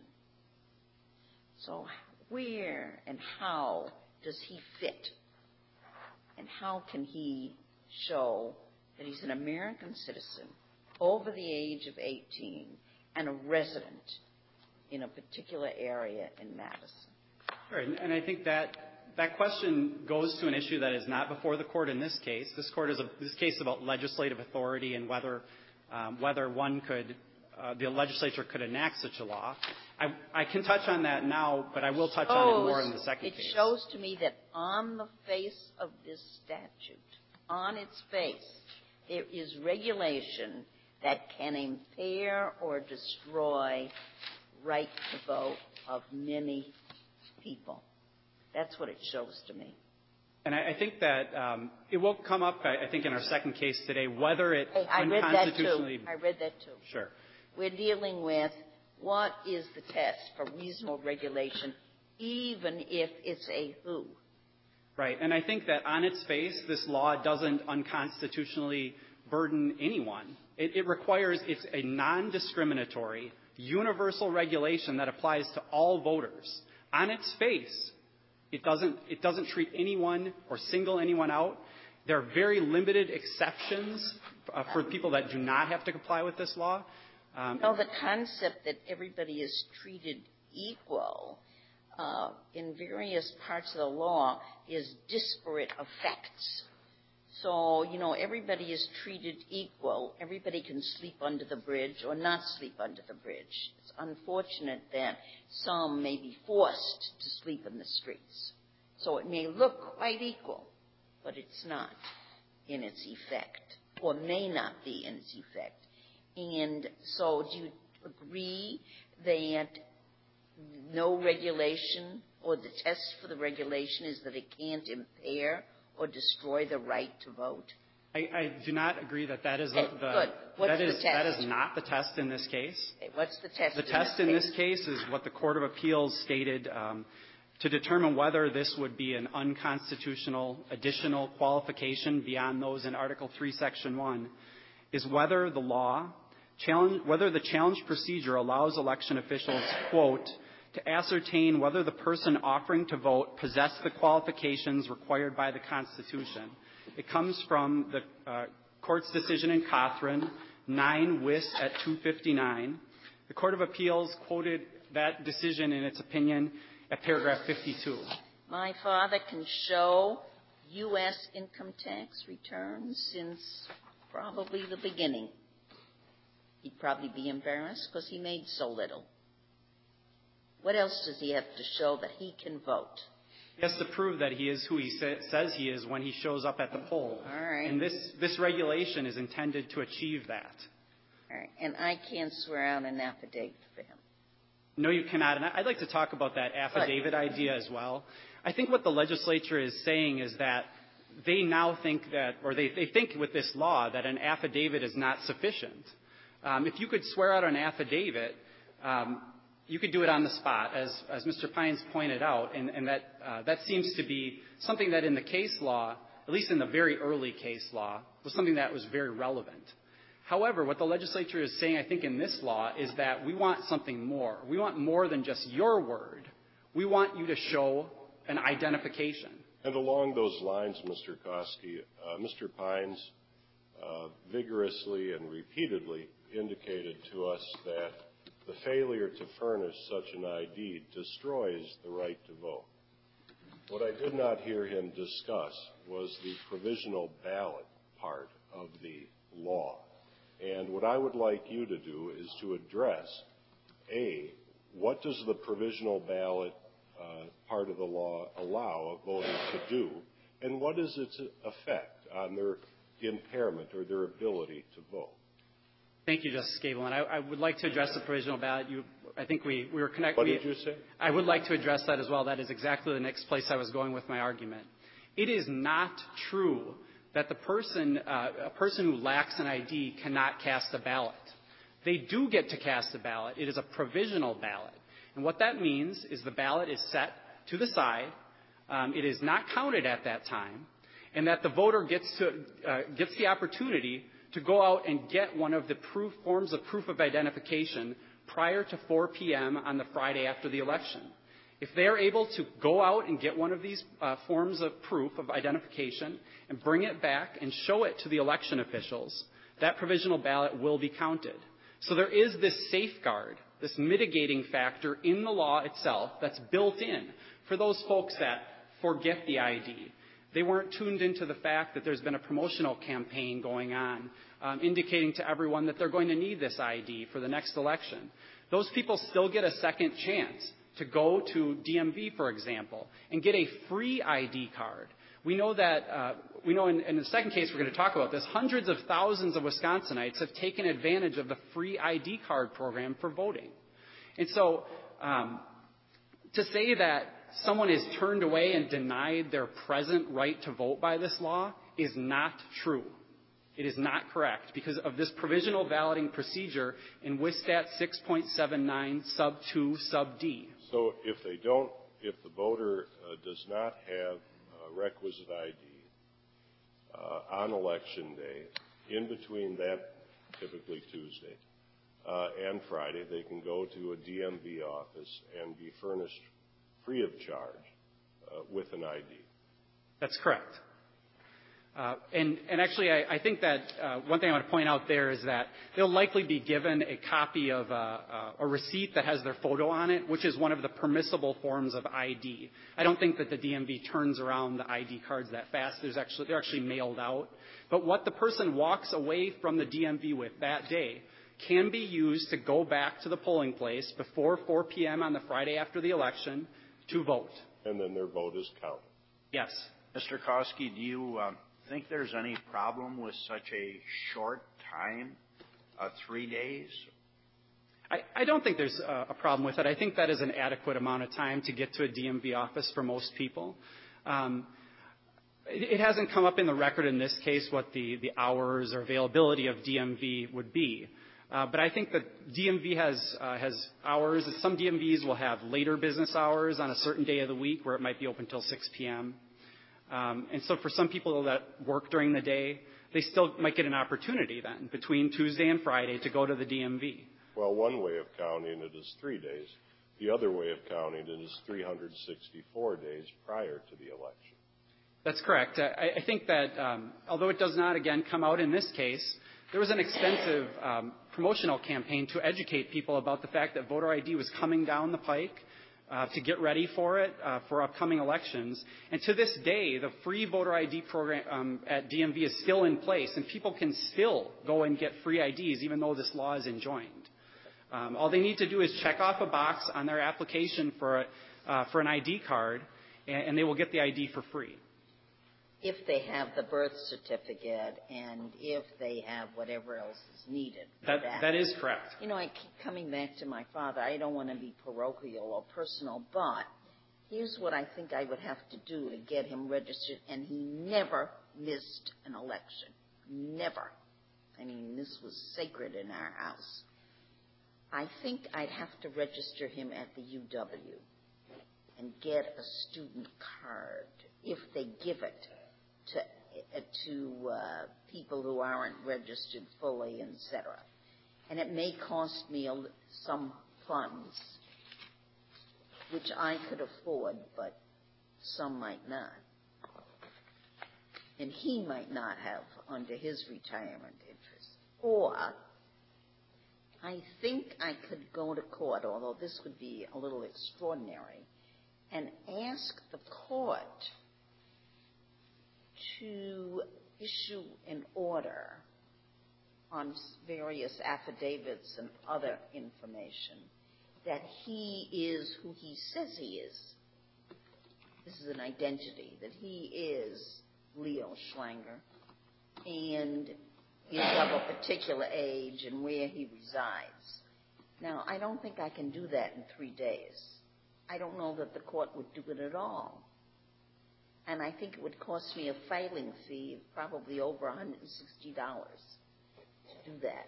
So where and how does he fit? And how can he show that he's an American citizen over the age of eighteen and a resident in a particular area in Madison? Right, and I think that that question goes to an issue that is not before the court in this case. This court is a, this case about legislative authority and whether um, whether one could, uh, the legislature could enact such a law. I, I can touch on that now, but I will touch on it more in the second it case. It shows to me that on the face of this statute, on its face, there is regulation that can impair or destroy right to vote of many people. That's what it shows to me. And I, I think that um, it will come up, I, I think, in our second case today, whether it hey, I read that too. I read that too. Sure. We're dealing with what is the test for reasonable regulation, even if it's a who. Right. And I think that on its face, this law doesn't unconstitutionally burden anyone. It, it requires, it's a non-discriminatory, universal regulation that applies to all voters. On its face, it doesn't, it doesn't treat anyone or single anyone out. There are very limited exceptions uh, for people that do not have to comply with this law. Um, no, the concept that everybody is treated equal uh, in various parts of the law is disparate effects. So, you know, everybody is treated equal. Everybody can sleep under the bridge or not sleep under the bridge. It's unfortunate that some may be forced to sleep in the streets. So it may look quite equal, but it's not in its effect, or may not be in its effect. And so do you agree that no regulation, or the test for the regulation is that it can't impair or destroy the right to vote? I, I do not agree that that is okay, the, good. What's that the is test? that is not the test in this case. Okay, what's the test? The in test this in case? this case is what the Court of Appeals stated um, to determine whether this would be an unconstitutional additional qualification beyond those in Article three, Section one, is whether the law challenge whether the challenge procedure allows election officials, quote, to ascertain whether the person offering to vote possessed the qualifications required by the Constitution. It comes from the uh, Court's decision in Cothran, nine Wis at two fifty-nine. The Court of Appeals quoted that decision in its opinion at paragraph fifty-two. My father can show U S income tax returns since probably the beginning. He'd probably be embarrassed because he made so little. What else does he have to show that he can vote? He has to prove that he is who he sa- says he is when he shows up at the poll. All right. And this, this regulation is intended to achieve that. All right. And I can't swear out an affidavit for him. No, you cannot. And I'd like to talk about that affidavit Good. idea as well. I think what the legislature is saying is that they now think that, or they, they think with this law, that an affidavit is not sufficient. Um, if you could swear out an affidavit, um, you could do it on the spot, as, as Mister Pines pointed out, and, and that, uh, that seems to be something that in the case law at least in the very early case law, was something that was very relevant. However, what the legislature is saying, I think, in this law is that we want something more. We want more than just your word. We want you to show an identification. And along those lines, Mister Koski, uh, Mister Pines uh, vigorously and repeatedly indicated to us that the failure to furnish such an I D destroys the right to vote. What I did not hear him discuss was the provisional ballot part of the law. And what I would like you to do is to address, A, what does the provisional ballot uh, part of the law allow a voter to do, and what is its effect on their impairment or their ability to vote? Thank you, Justice Gableman. I, I would like to address the provisional ballot. You, I think we, we were connected. What did you say? I would like to address that as well. That is exactly the next place I was going with my argument. It is not true that the person, uh, a person who lacks an I D cannot cast a ballot. They do get to cast a ballot. It is a provisional ballot. And what that means is the ballot is set to the side. Um, it is not counted at that time, and that the voter gets to uh, gets the opportunity to go out and get one of the proof forms of proof of identification prior to four p.m. on the Friday after the election. If they are able to go out and get one of these uh, forms of proof of identification and bring it back and show it to the election officials, that provisional ballot will be counted. So there is this safeguard, this mitigating factor in the law itself that's built in for those folks that forget the I D. They weren't tuned into the fact that there's been a promotional campaign going on, um, indicating to everyone that they're going to need this I D for the next election. Those people still get a second chance to go to D M V, for example, and get a free I D card. We know that, uh, we know in, in the second case we're going to talk about this, hundreds of thousands of Wisconsinites have taken advantage of the free I D card program for voting. And so um, to say that someone is turned away and denied their present right to vote by this law is not true. It is not correct because of this provisional balloting procedure in WISTAT six point seven nine sub two sub D. So if they don't, if the voter uh, does not have uh, requisite I D uh, on election day, in between that, typically Tuesday, uh, and Friday, they can go to a D M V office and be furnished free of charge uh, with an I D. That's correct. Uh, and, and actually, I, I think that uh, one thing I want to point out there is that they'll likely be given a copy of a, a, a receipt that has their photo on it, which is one of the permissible forms of I D. I don't think that the D M V turns around the I D cards that fast. There's actually, they're actually mailed out. But what the person walks away from the D M V with that day can be used to go back to the polling place before four p.m. on the Friday after the election to vote. And then their vote is counted. Yes. Mister Koski, do you um, think there's any problem with such a short time, uh, three days? I, I don't think there's a, a problem with it. I think that is an adequate amount of time to get to a D M V office for most people. Um, it, it hasn't come up in the record in this case what the, the hours or availability of D M V would be. Uh, but I think that D M V has uh, has hours. Some D M Vs will have later business hours on a certain day of the week where it might be open until six p.m. Um, and so for some people that work during the day, they still might get an opportunity then between Tuesday and Friday to go to the D M V. Well, one way of counting it is three days. The other way of counting it is three hundred sixty-four days prior to the election. That's correct. I, I think that um, although it does not, again, come out in this case, there was an extensive um, promotional campaign to educate people about the fact that voter I D was coming down the pike uh, to get ready for it uh, for upcoming elections. And to this day, the free voter I D program um, at D M V is still in place, and people can still go and get free I Ds even though this law is enjoined. Um, all they need to do is check off a box on their application for, a, uh, for an I D card, and, and they will get the I D for free. If they have the birth certificate and if they have whatever else is needed. That, that. that is correct. You know, I keep coming back to my father. I don't want to be parochial or personal, but here's what I think I would have to do to get him registered, and he never missed an election. Never. I mean, this was sacred in our house. I think I'd have to register him at the U W and get a student card, if they give it. to uh, to uh, people who aren't registered fully, et cetera. And it may cost me a, some funds, which I could afford, but some might not. And he might not have under his retirement interest. Or I think I could go to court, although this would be a little extraordinary, and ask the court to issue an order on various affidavits and other information that he is who he says he is. This is an identity, that he is Leo Schlanger and is of a particular age and where he resides. Now, I don't think I can do that in three days. I don't know that the court would do it at all. And I think it would cost me a filing fee of probably over one hundred sixty dollars to do that.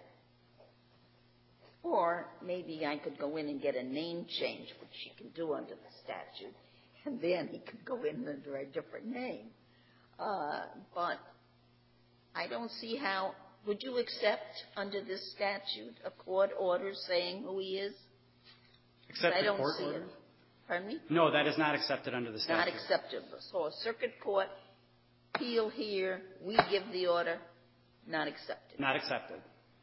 Or maybe I could go in and get a name change, which he can do under the statute, and then he could go in under a different name. Uh, but I don't see how. Would you accept under this statute a court order saying who he is? Accept I the don't court see order? it. Pardon me? No, that is not accepted under the statute. Not acceptable. So a circuit court, appeal here, we give the order, not accepted. Not accepted.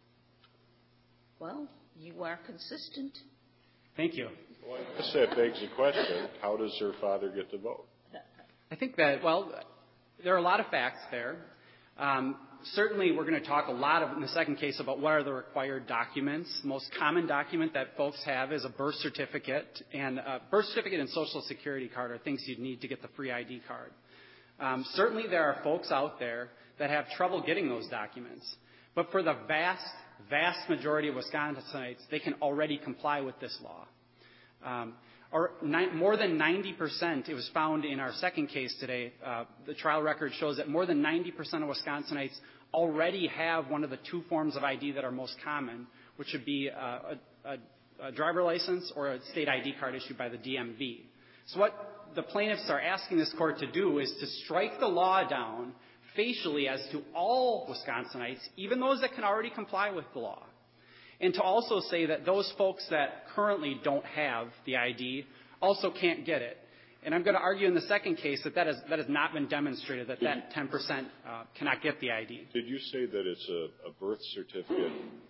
Well, you are consistent. Thank you. Well, I guess that begs the question, how does her father get to vote? I think that, well, there are a lot of facts there. Um, certainly, we're going to talk a lot of, in the second case, about what are the required documents. The most common document that folks have is a birth certificate, and a birth certificate and social security card are things you'd need to get the free I D card. Um, certainly, there are folks out there that have trouble getting those documents. But for the vast, vast majority of Wisconsinites, they can already comply with this law. Um, or ni- more than ninety percent, it was found in our second case today, uh, the trial record shows that more than ninety percent of Wisconsinites already have one of the two forms of I D that are most common, which would be uh, a, a, a driver license or a state I D card issued by the D M V. So what the plaintiffs are asking this court to do is to strike the law down facially as to all Wisconsinites, even those that can already comply with the law. And to also say that those folks that currently don't have the I D also can't get it. And I'm going to argue in the second case that that has, that has not been demonstrated, that that ten percent uh, cannot get the I D. Did you say that it's a, a birth certificate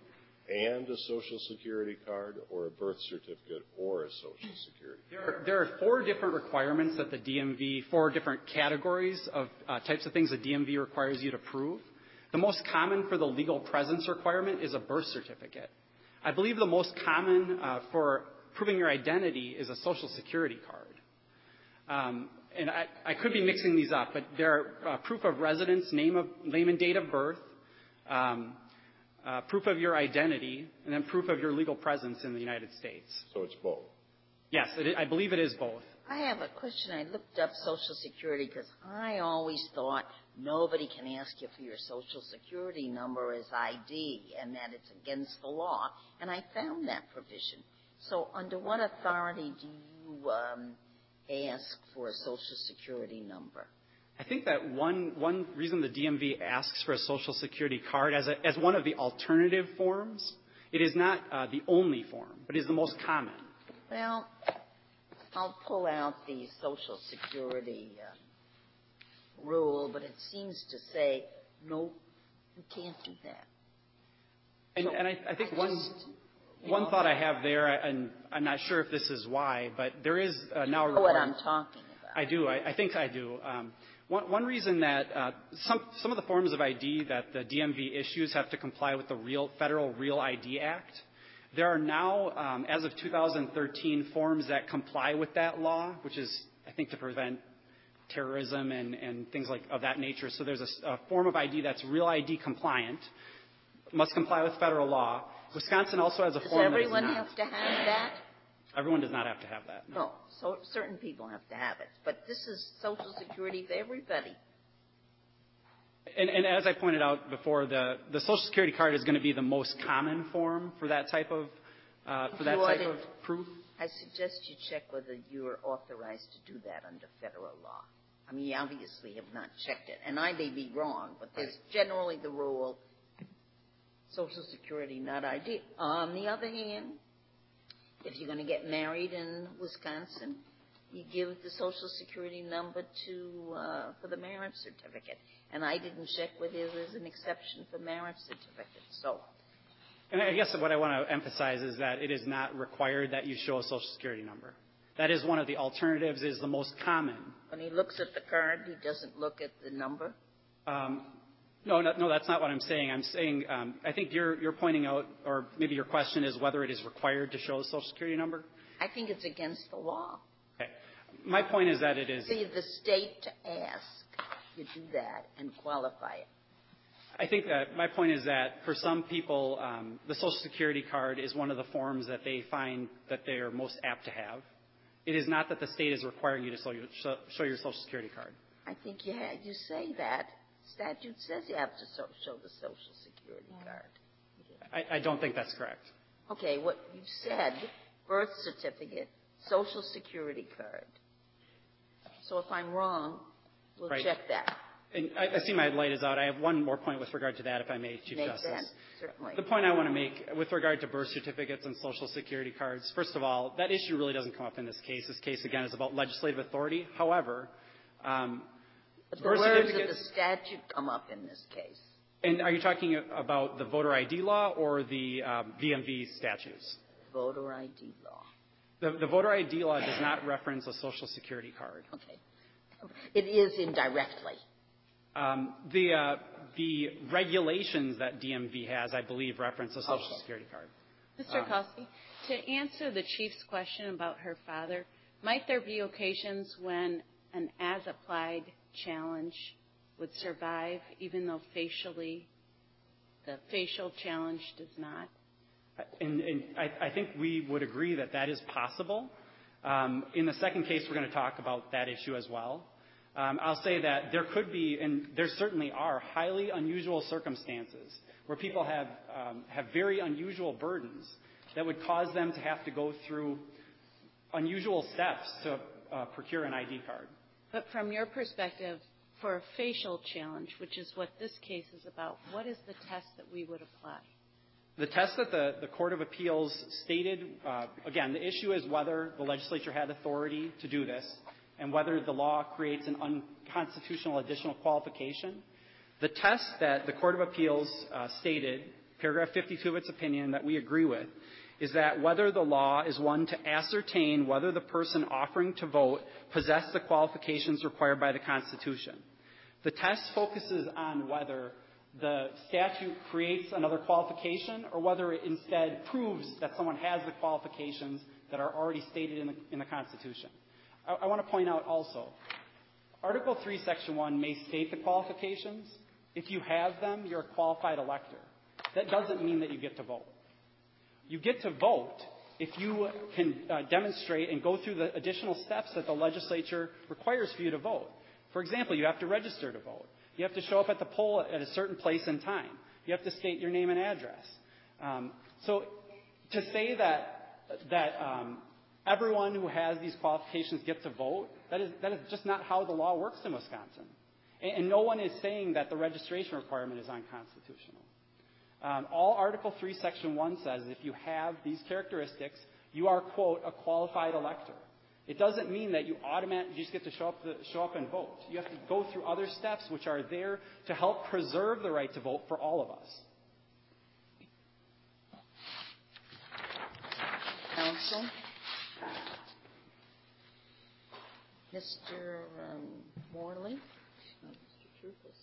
and a Social Security card, or a birth certificate or a Social Security card? There are, there are four different requirements that the D M V, four different categories of uh, types of things the D M V requires you to prove. The most common for the legal presence requirement is a birth certificate. I believe the most common uh, for proving your identity is a Social Security card. Um, and I, I could be mixing these up, but there are uh, proof of residence, name, of, name and date of birth, um, uh, proof of your identity, and then proof of your legal presence in the United States. So it's both. Yes, it, I believe it is both. I have a question. I looked up Social Security because I always thought nobody can ask you for your Social Security number as I D and that it's against the law. And I found that provision. So under what authority do you um, ask for a Social Security number? I think that one, one reason the D M V asks for a Social Security card as, a, as one of the alternative forms, it is not uh, the only form, but is the most common. Well, I'll pull out the Social Security uh, rule, but it seems to say, no, you can't do that. And, so and I, I think I one, just, one know, thought I have there, and I'm not sure if this is why, but there is uh, now a you know what I'm requirement. talking about. I do. I, I think I do. Um, one, one reason that uh, some, some of the forms of I D that the D M V issues have to comply with the real, Federal Real I D Act. There are now, um, as of two thousand thirteen, forms that comply with that law, which is, I think, to prevent terrorism and, and things like of that nature. So there's a, a form of I D that's Real I D compliant, must comply with federal law. Wisconsin also has a Does form that everyone is not. have to have that? Everyone does not have to have that. No. So certain people have to have it. But this is Social Security for everybody. And, and as I pointed out before, the, the Social Security card is going to be the most common form for that type of uh, for that You type ought to- of proof. I suggest you check whether you're authorized to do that under federal law. I mean, you obviously have not checked it, and I may be wrong, but there's generally the rule, Social Security, not I D. On the other hand, if you're going to get married in Wisconsin, you give the Social Security number to uh, for the marriage certificate. And I didn't check whether there's an exception for marriage certificates. So, and I guess what I want to emphasize is that it is not required that you show a Social Security number. That is one of the alternatives, is the most common. When he looks at the card, he doesn't look at the number? Um, no, no, no, that's not what I'm saying. I'm saying um, I think you're, you're pointing out, or maybe your question is whether it is required to show a Social Security number. I think it's against the law. Okay. My point is that it is. See, the state to ask, you do that and qualify it. I think that my point is that for some people, um, the Social Security card is one of the forms that they find that they are most apt to have. It is not that the state is requiring you to show your, show your Social Security card. I think you have, you say that. Statute says you have to so, show the Social Security card. I, I don't think that's correct. Okay, what you said, birth certificate, Social Security card. So if I'm wrong, we'll right. check that. And I, I see my light is out. I have one more point with regard to that, if I may, Chief Make Justice. that, certainly. The point I want to make with regard to birth certificates and Social Security cards, first of all, that issue really doesn't come up in this case. This case, again, is about legislative authority. However, um, but the birth words of certificates, the statute come up in this case. And are you talking about the voter I D law or the um, V M V statutes? Voter I D law. The, the voter I D law does not reference a Social Security card. Okay. It is indirectly. Um, the, uh, the regulations that D M V has, I believe, reference a Social Okay. Security card. Mister Um, Kosky, to answer the Chief's question about her father, might there be occasions when an as-applied challenge would survive, even though facially the facial challenge does not? And, and I, I think we would agree that that is possible. Um, in the second case, we're going to talk about that issue as well. Um, I'll say that there could be, and there certainly are, highly unusual circumstances where people have um, have very unusual burdens that would cause them to have to go through unusual steps to uh, procure an I D card. But from your perspective, for a facial challenge, which is what this case is about, what is the test that we would apply? The test that the, the Court of Appeals stated, uh, again, the issue is whether the legislature had authority to do this and whether the law creates an unconstitutional additional qualification. The test that the Court of Appeals uh, stated, paragraph fifty-two of its opinion, that we agree with, is that whether the law is one to ascertain whether the person offering to vote possessed the qualifications required by the Constitution. The test focuses on whether the statute creates another qualification or whether it instead proves that someone has the qualifications that are already stated in the, in the Constitution. I, I want to point out also, Article three, Section one may state the qualifications. If you have them, you're a qualified elector. That doesn't mean that you get to vote. You get to vote if you can uh, demonstrate and go through the additional steps that the legislature requires for you to vote. For example, you have to register to vote. You have to show up at the poll at a certain place and time. You have to state your name and address. Um, so to say that that um, everyone who has these qualifications get to vote, that is, that is just not how the law works in Wisconsin. And, and no one is saying that the registration requirement is unconstitutional. Um, all Article three, Section one says if you have these characteristics, you are, quote, a qualified elector. It doesn't mean that you automatically just get to show up, the, show up and vote. You have to go through other steps which are there to help preserve the right to vote for all of us. Counsel? Mister Um, Morley? No, Mister Trupus.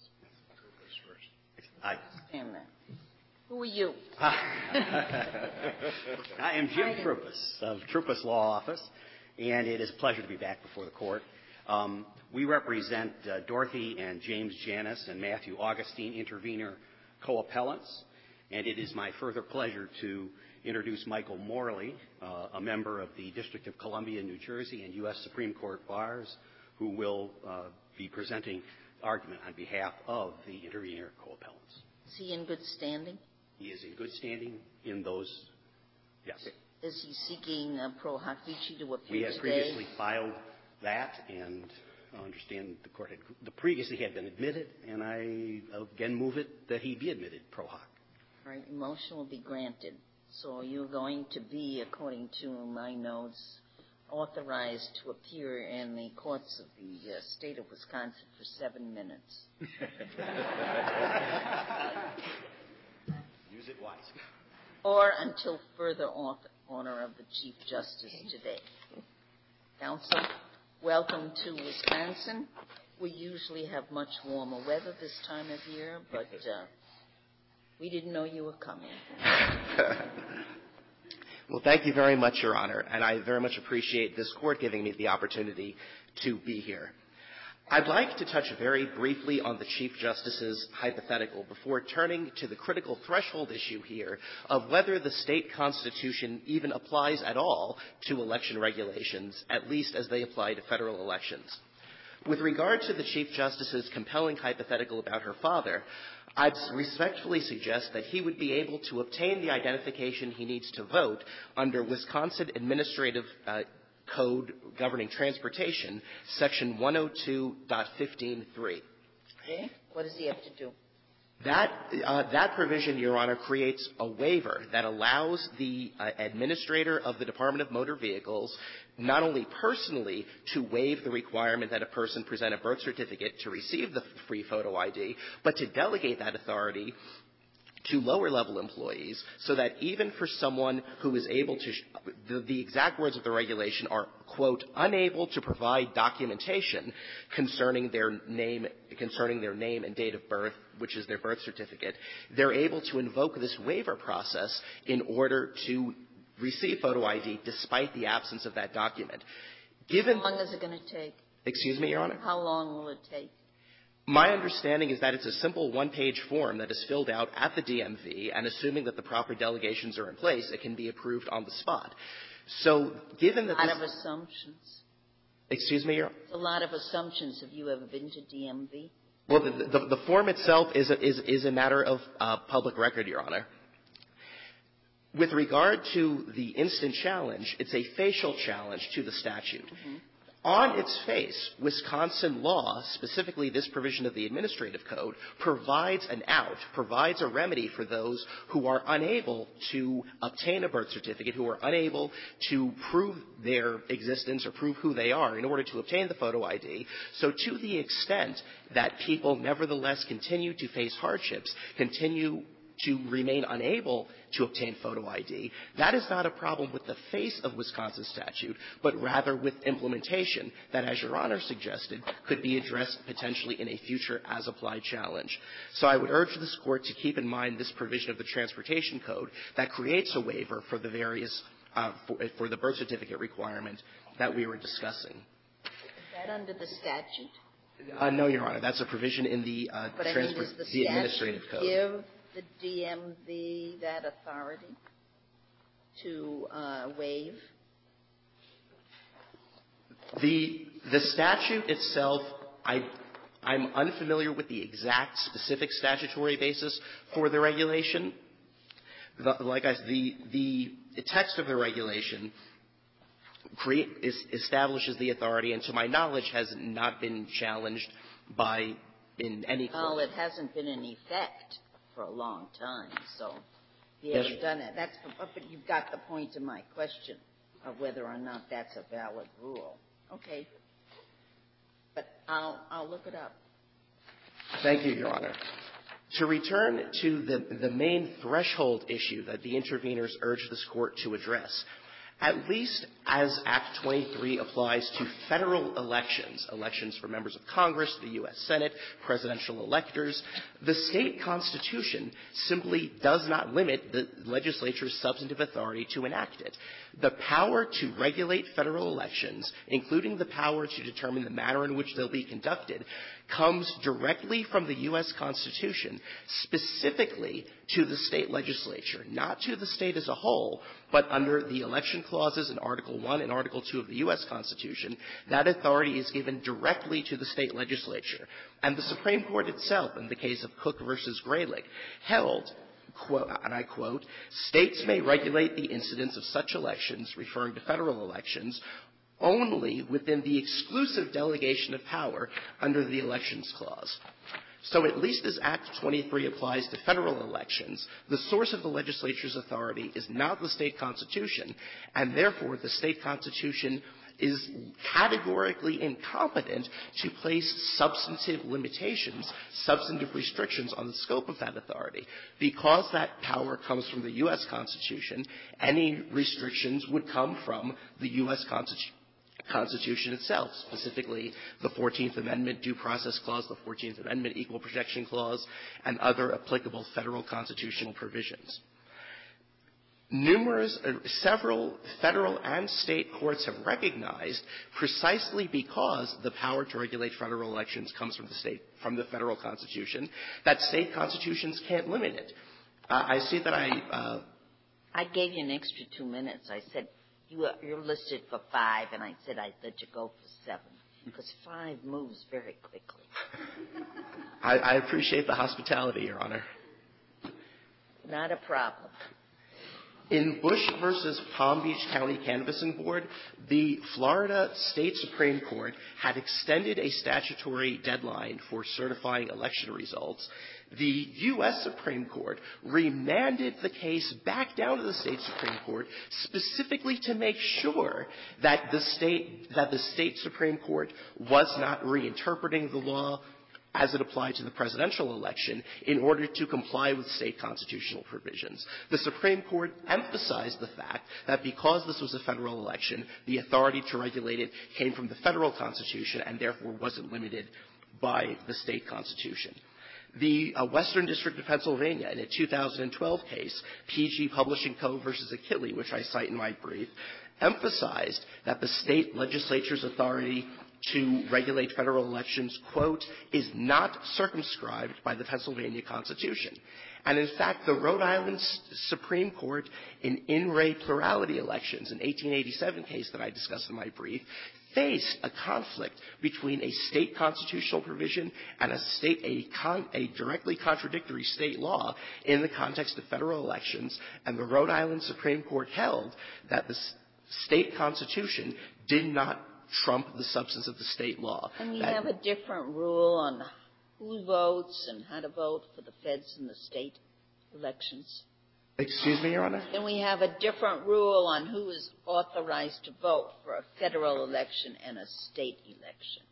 I, Stand there. Who are you? I am Jim Trupus of Trupus Law Office, and it is a pleasure to be back before the court. Um, we represent uh, Dorothy and James Janis and Matthew Augustine, intervenor co-appellants, and it is my further pleasure to introduce Michael Morley, uh, a member of the District of Columbia, New Jersey, and U S Supreme Court bars, who will uh, be presenting argument on behalf of the intervenor co-appellants. Is he in good standing? He is in good standing in those, yes. Is he seeking uh, pro hac vici to appear We have today? previously filed that, and I understand the court had the previously had been admitted, and I again move it that he be admitted pro hoc. All right, your motion will be granted. So you're going to be, according to my notes, authorized to appear in the courts of the uh, state of Wisconsin for seven minutes. Use it wisely. Or until further order of the Chief Justice today. Counsel, welcome to Wisconsin. We usually have much warmer weather this time of year, but uh, we didn't know you were coming. Well, thank you very much, Your Honor, and I very much appreciate this court giving me the opportunity to be here. I'd like to touch very briefly on the Chief Justice's hypothetical before turning to the critical threshold issue here of whether the state constitution even applies at all to election regulations, at least as they apply to federal elections. With regard to the Chief Justice's compelling hypothetical about her father, I'd respectfully suggest that he would be able to obtain the identification he needs to vote under Wisconsin Administrative uh, Code governing transportation, section one oh two point fifteen point three. Okay. What does he have to do? That, uh, that provision, Your Honor, creates a waiver that allows the uh, administrator of the Department of Motor Vehicles not only personally to waive the requirement that a person present a birth certificate to receive the free photo I D, but to delegate that authority to lower-level employees so that even for someone who is able to sh- the, the exact words of the regulation are, quote, unable to provide documentation concerning their name concerning their name and date of birth, which is their birth certificate, they're able to invoke this waiver process in order to receive photo I D despite the absence of that document. Given How long is it going to take? Excuse me, Your Honor? How long will it take? My understanding is that it's a simple one-page form that is filled out at the D M V, and assuming that the proper delegations are in place, it can be approved on the spot. So given that A lot this, of assumptions. Excuse me, Your Honor? It's a lot of assumptions. Have you ever been to D M V? Well, the, the, the form itself is a, is, is a matter of uh, public record, Your Honor. With regard to the instant challenge, it's a facial challenge to the statute. Mm-hmm. On its face, Wisconsin law, specifically this provision of the Administrative Code, provides an out, provides a remedy for those who are unable to obtain a birth certificate, who are unable to prove their existence or prove who they are in order to obtain the photo I D. So to the extent that people nevertheless continue to face hardships, continue to remain unable to obtain photo I D, that is not a problem with the face of Wisconsin statute, but rather with implementation that, as Your Honor suggested, could be addressed potentially in a future as-applied challenge. So I would urge this Court to keep in mind this provision of the Transportation Code that creates a waiver for the various, uh, for, for the birth certificate requirement that we were discussing. Is that under the statute? Uh, no, Your Honor. That's a provision in the, uh, but I mean, does the, the Administrative Code. Give the D M V that authority to uh, waive? The the statute itself, I I'm unfamiliar with the exact specific statutory basis for the regulation. The, like I the the text of the regulation create is, establishes the authority, and to my knowledge, has not been challenged by in any court. Well, it hasn't been in effect for a long time, so you Yes. haven't done it. That's, but you've got the point to my question of whether or not that's a valid rule. Okay, but I'll I'll look it up. Thank you, Your Honor. To return to the the main threshold issue that the interveners urge this Court to address, at least as Act twenty-three applies to federal elections, elections for members of Congress, the U S Senate, presidential electors, the state constitution simply does not limit the legislature's substantive authority to enact it. The power to regulate federal elections, including the power to determine the manner in which they'll be conducted, comes directly from the U S Constitution, specifically to the state legislature, not to the state as a whole, but under the election clauses in Article one and Article two of the U S Constitution. That authority is given directly to the state legislature. And the Supreme Court itself, in the case of Cook versus Graylick, held, quote, and I quote, states may regulate the incidence of such elections, referring to federal elections, only within the exclusive delegation of power under the Elections Clause. So at least as Act twenty-three applies to federal elections, the source of the legislature's authority is not the state constitution, and therefore the state constitution is categorically incompetent to place substantive limitations, substantive restrictions on the scope of that authority. Because that power comes from the U S Constitution, any restrictions would come from the U S Constitution. Constitution itself, specifically the fourteenth Amendment Due Process Clause, the fourteenth Amendment Equal Protection Clause, and other applicable federal constitutional provisions. Numerous, uh, several federal and state courts have recognized, precisely because the power to regulate federal elections comes from the state, from the federal constitution, that state constitutions can't limit it. Uh, I see that I. Uh, I gave you an extra two minutes. I said you are, you're listed for five, and I said I'd let you go for seven because five moves very quickly. I, I appreciate the hospitality, Your Honor. Not a problem. In Bush versus Palm Beach County Canvassing Board, the Florida State Supreme Court had extended a statutory deadline for certifying election results. The U S Supreme Court remanded the case back down to the state Supreme Court specifically to make sure that the state, that the state Supreme Court was not reinterpreting the law as it applied to the presidential election in order to comply with state constitutional provisions. The Supreme Court emphasized the fact that because this was a federal election, the authority to regulate it came from the federal constitution and therefore wasn't limited by the state constitution. The uh, Western District of Pennsylvania, in a two thousand twelve case, P G Publishing Co. versus Achille, which I cite in my brief, emphasized that the state legislature's authority to regulate federal elections, quote, is not circumscribed by the Pennsylvania Constitution. And in fact, the Rhode Island Supreme Court in in re plurality elections, an eighteen eighty-seven case that I discussed in my brief, faced a conflict between a state constitutional provision and a state, a, con, a directly contradictory state law in the context of federal elections, and the Rhode Island Supreme Court held that the state constitution did not trump the substance of the state law. And we that, have a different rule on who votes and how to vote for the feds and the state elections. Excuse me, Your Honor? Then we have a different rule on who is authorized to vote for a federal election and a state election.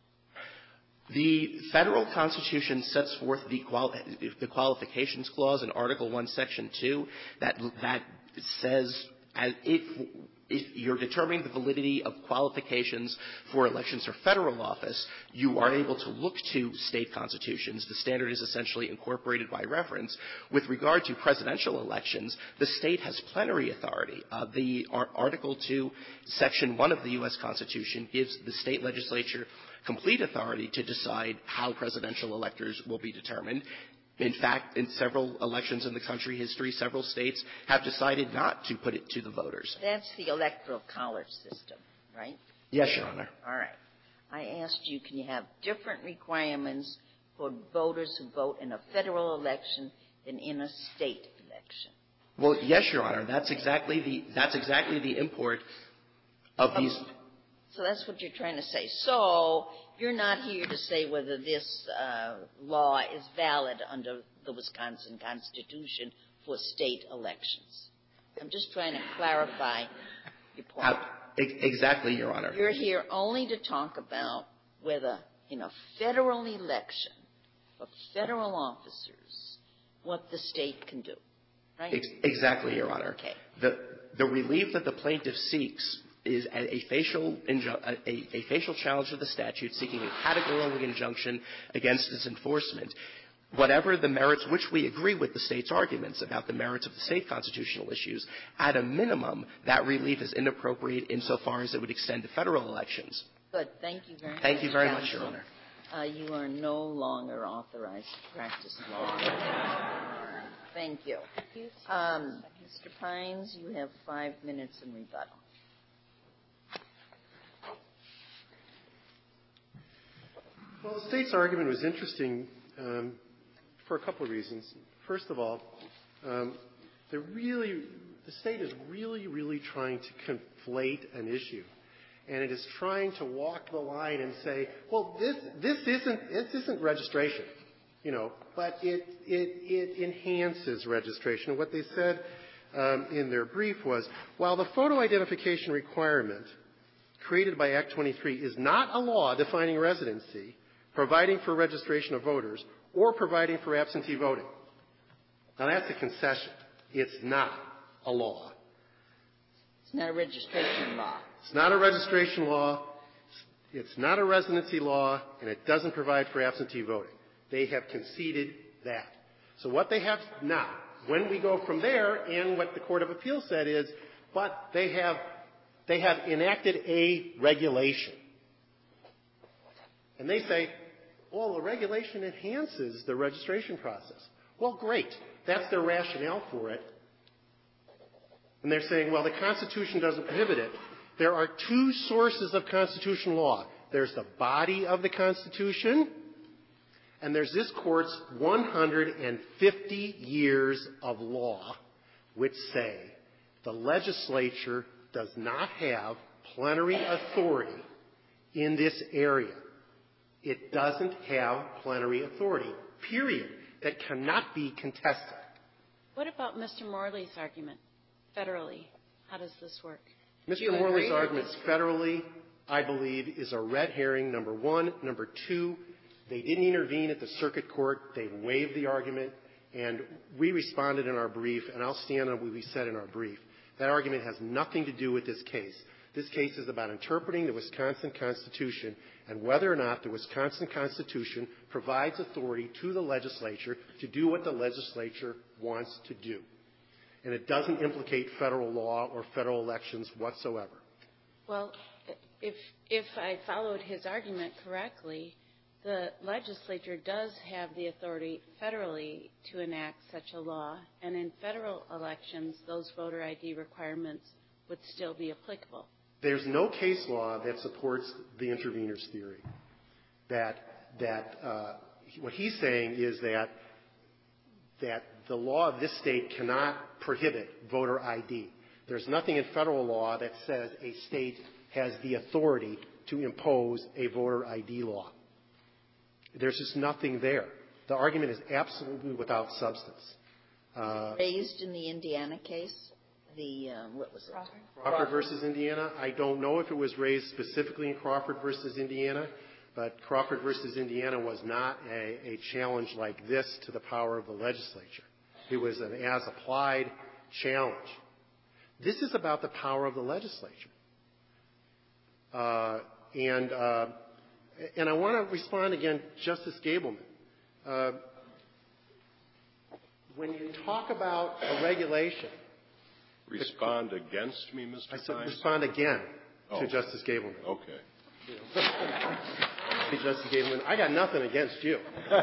The federal constitution sets forth the, quali- the qualifications clause in Article one, Section two that, that says as if If you're determining the validity of qualifications for elections for federal office, you are able to look to state constitutions. The standard is essentially incorporated by reference. With regard to presidential elections, the state has plenary authority. Uh, the ar- Article two, Section one of the U S Constitution gives the state legislature complete authority to decide how presidential electors will be determined. In fact, in several elections in the country history, several states have decided not to put it to the voters. That's the electoral college system, right? Yes, Your Honor. All right. I asked you, can you have different requirements for voters who vote in a federal election than in a state election? Well, yes, Your Honor. That's exactly the that's exactly the import of these. So that's what you're trying to say. So you're not here to say whether this uh, law is valid under the Wisconsin Constitution for state elections. I'm just trying to clarify your point. Uh, exactly, Your Honor. You're here only to talk about whether in a federal election for federal officers what the state can do, right? Ex- exactly, Your Honor. Okay. The, the relief that the plaintiff seeks is a, a, facial inju- a, a facial challenge to the statute seeking a categorical injunction against its enforcement. Whatever the merits, which we agree with the state's arguments about the merits of the state constitutional issues, at a minimum, that relief is inappropriate insofar as it would extend to federal elections. Good. Thank you very much. Thank you very Counsel. much, Your Honor. Uh, you are no longer authorized to practice law. Thank you. Um, Mister Pines, you have five minutes in rebuttal. Well, the state's argument was interesting um, for a couple of reasons. First of all, um, they're really, the state is really, really trying to conflate an issue. and it is trying to walk the line and say, well, this, this isn't, this isn't registration, you know, but it, it, it enhances registration. What they said um, in their brief was, while the photo identification requirement created by Act twenty-three is not a law defining residency, providing for registration of voters, or providing for absentee voting. Now, that's a concession. It's not a law. It's not a registration law. It's not a registration law. It's not a residency law, and it doesn't provide for absentee voting. They have conceded that. So what they have now, when we go from there, and what the Court of Appeals said is, but they have, they have enacted a regulation. And they say, well, the regulation enhances the registration process. Well, great. That's their rationale for it. And they're saying, well, the Constitution doesn't prohibit it. There are two sources of constitutional law. There's the body of the Constitution, and there's this Court's one hundred fifty years of law, which say the legislature does not have plenary authority in this area. It doesn't have plenary authority, period. That cannot be contested. What about Mister Morley's argument, federally? How does this work? Mister Morley's argument federally, I believe, is a red herring, number one. Number two, they didn't intervene at the circuit court. They waived the argument, and we responded in our brief, and I'll stand on what we said in our brief. That argument has nothing to do with this case. This case is about interpreting the Wisconsin Constitution and whether or not the Wisconsin Constitution provides authority to the legislature to do what the legislature wants to do. And it doesn't implicate federal law or federal elections whatsoever. Well, if, if I followed his argument correctly, the legislature does have the authority federally to enact such a law, and in federal elections, those voter I D requirements would still be applicable. There's no case law that supports the intervener's theory. That, that uh, what he's saying is that, that the law of this state cannot prohibit voter I D. There's nothing in federal law that says a state has the authority to impose a voter I D law. There's just nothing there. The argument is absolutely without substance. Uh, Raised in the Indiana case? The, um, what was it? Crawford. Crawford versus Indiana. I don't know if it was raised specifically in Crawford versus Indiana, but Crawford versus Indiana was not a, a challenge like this to the power of the legislature. It was an as-applied challenge. This is about the power of the legislature. Uh, and, uh, and I want to respond again, Justice Gableman. Uh, when you talk about a regulation, Respond against me, Mister I said Fine? respond again oh. to Justice Gableman. Okay. Hey, Justice Gableman, I got nothing against you.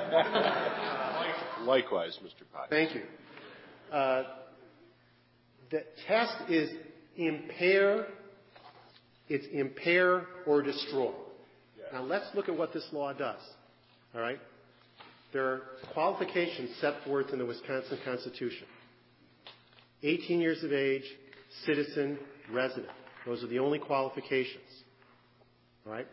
Likewise, Mister Pye. Thank you. Uh, the test is impair, it's impair or destroy. Yes. Now let's look at what this law does. All right? There are qualifications set forth in the Wisconsin Constitution. eighteen years of age, citizen, resident. Those are the only qualifications. All right?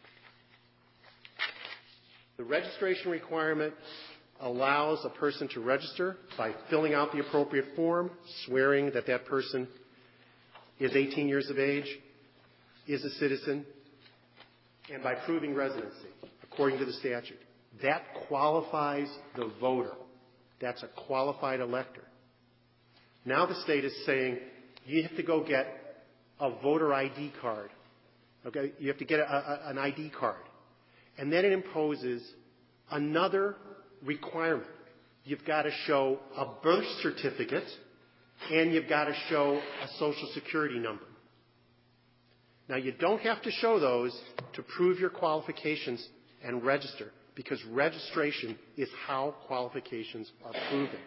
The registration requirement allows a person to register by filling out the appropriate form, swearing that that person is eighteen years of age, is a citizen, and by proving residency, according to the statute. That qualifies the voter. That's a qualified elector. Now the state is saying you have to go get a voter I D card. Okay? You have to get a, a, an I D card. And then it imposes another requirement. You've got to show a birth certificate and you've got to show a social security number. Now you don't have to show those to prove your qualifications and register, because registration is how qualifications are proven.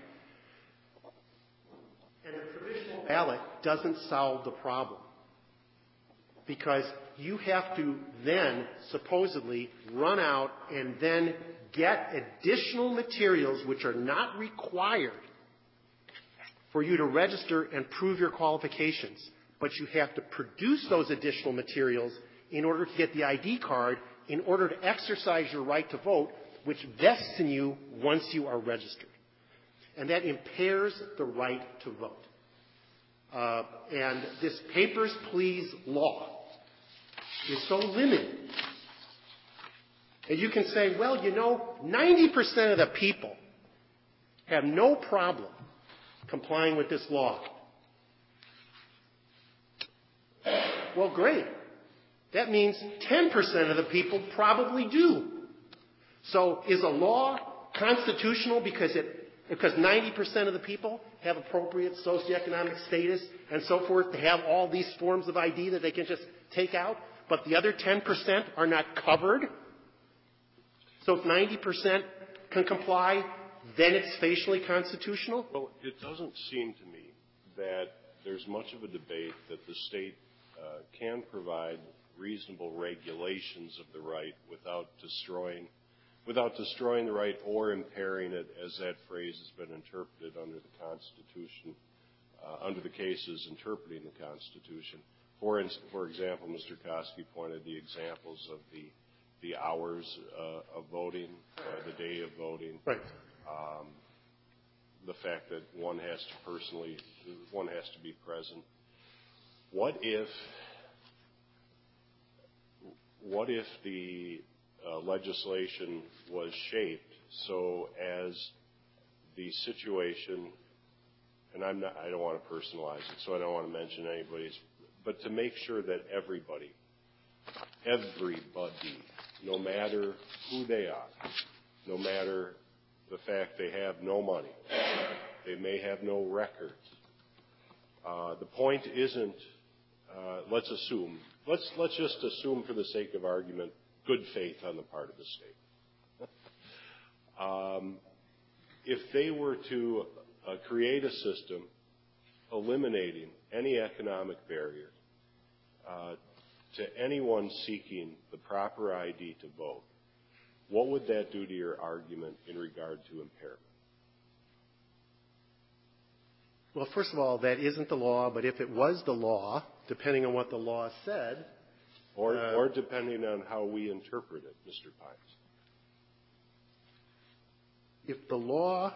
And the provisional ballot doesn't solve the problem, because you have to then supposedly run out and then get additional materials which are not required for you to register and prove your qualifications. But you have to produce those additional materials in order to get the I D card, in order to exercise your right to vote, which vests in you once you are registered. And that impairs the right to vote. Uh, and this papers, please law is so limited. And you can say, well, you know, ninety percent of the people have no problem complying with this law. Well, great. That means ten percent of the people probably do. So is a law constitutional because it because ninety percent of the people have appropriate socioeconomic status and so forth to have all these forms of I D that they can just take out, but the other ten percent are not covered? So if ninety percent can comply, then it's facially constitutional? Well, it doesn't seem to me that there's much of a debate that the state uh, can provide reasonable regulations of the right without destroying without destroying the right or impairing it, as that phrase has been interpreted under the Constitution, uh, under the cases interpreting the Constitution. For, in, for example, Mister Koski pointed the examples of the the hours uh, of voting, uh, the day of voting, right. um, the fact that one has to personally, one has to be present. What if, what if the uh, legislation was shaped so as the situation, and I'm not, I don't want to personalize it, so I don't want to mention anybody's, but to make sure that everybody, everybody, no matter who they are, no matter the fact they have no money, they may have no records. Uh, the point isn't, uh, let's assume, let's, let's just assume for the sake of argument, good faith on the part of the state. um, if they were to uh, create a system eliminating any economic barrier uh, to anyone seeking the proper I D to vote, what would that do to your argument in regard to impairment? Well, first of all, that isn't the law, but if it was the law, depending on what the law said... Or, uh, or depending on how we interpret it, Mister Pines. If the law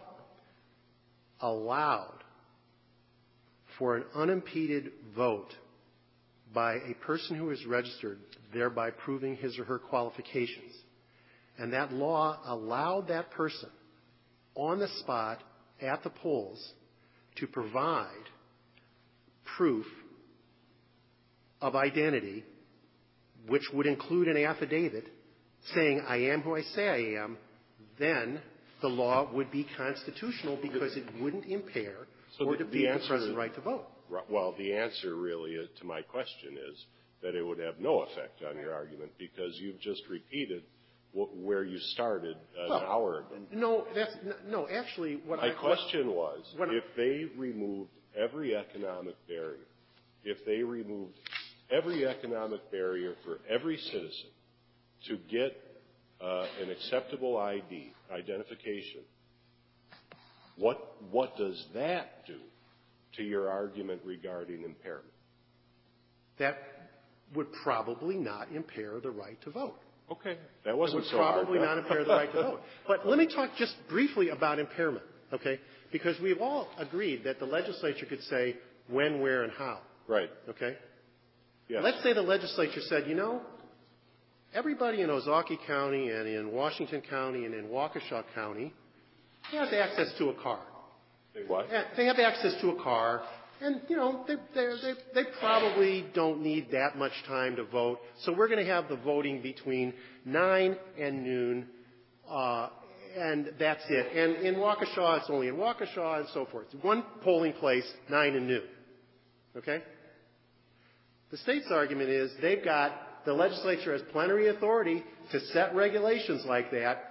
allowed for an unimpeded vote by a person who is registered, thereby proving his or her qualifications, and that law allowed that person on the spot at the polls to provide proof of identity, which would include an affidavit saying, I am who I say I am, then the law would be constitutional because it wouldn't impair so or the, defeat the, the present right to vote. Well, the answer really is, to my question is that it would have no effect on your argument because you've just repeated wh- where you started an well, hour ago. No, that's, no, actually what My I... question what, was, what if I, they removed every economic barrier, if they removed every economic barrier for every citizen to get uh, an acceptable I D, identification, what what does that do to your argument regarding impairment? That would probably not impair the right to vote. Okay, that wasn't it would so probably hard, not impair the right to vote. But let me talk just briefly about impairment, okay? Because we've all agreed that the legislature could say when, where, and how. Right. Okay? Yes. Let's say the legislature said, you know, everybody in Ozaukee County and in Washington County and in Waukesha County has access to a car. They what? They have access to a car, and, you know, they, they, they, they probably don't need that much time to vote, so we're going to have the voting between nine and noon, uh, and that's it. And in Waukesha, it's only in Waukesha and so forth. One polling place, nine and noon. Okay? The state's argument is they've got, the legislature has plenary authority to set regulations like that,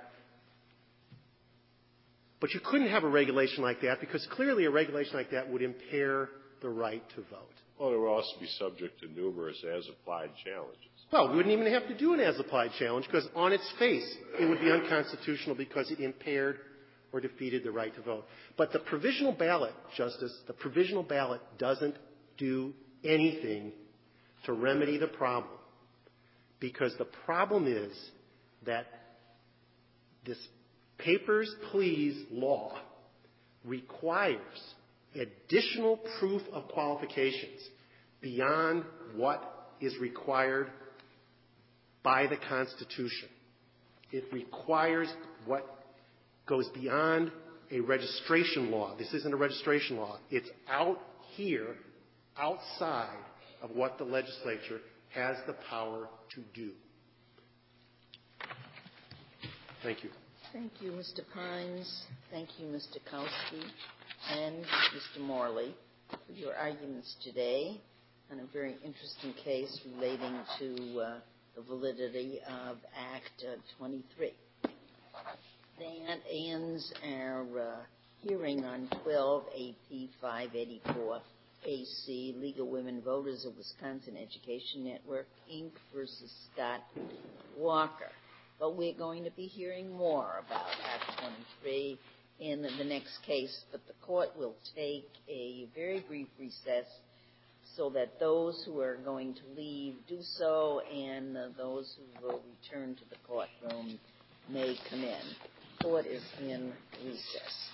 but you couldn't have a regulation like that because clearly a regulation like that would impair the right to vote. Well, it would also be subject to numerous as-applied challenges. Well, we wouldn't even have to do an as-applied challenge because on its face it would be unconstitutional because it impaired or defeated the right to vote. But the provisional ballot, Justice, the provisional ballot doesn't do anything to remedy the problem because the problem is that this papers, please law requires additional proof of qualifications beyond what is required by the Constitution. It requires what goes beyond a registration law. This isn't a registration law. It's out here, outside of what the legislature has the power to do. Thank you. Thank you, Mister Pines. Thank you, Mister Kowski and Mister Morley, for your arguments today on a very interesting case relating to uh, the validity of Act uh, twenty-three. That ends our uh, hearing on twelve A P five eighty-four A C, League of Women Voters of Wisconsin Education Network, Incorporated versus Scott Walker. But we're going to be hearing more about Act twenty-three in the next case. But the court will take a very brief recess so that those who are going to leave do so, and uh, those who will return to the courtroom may come in. Court is in recess.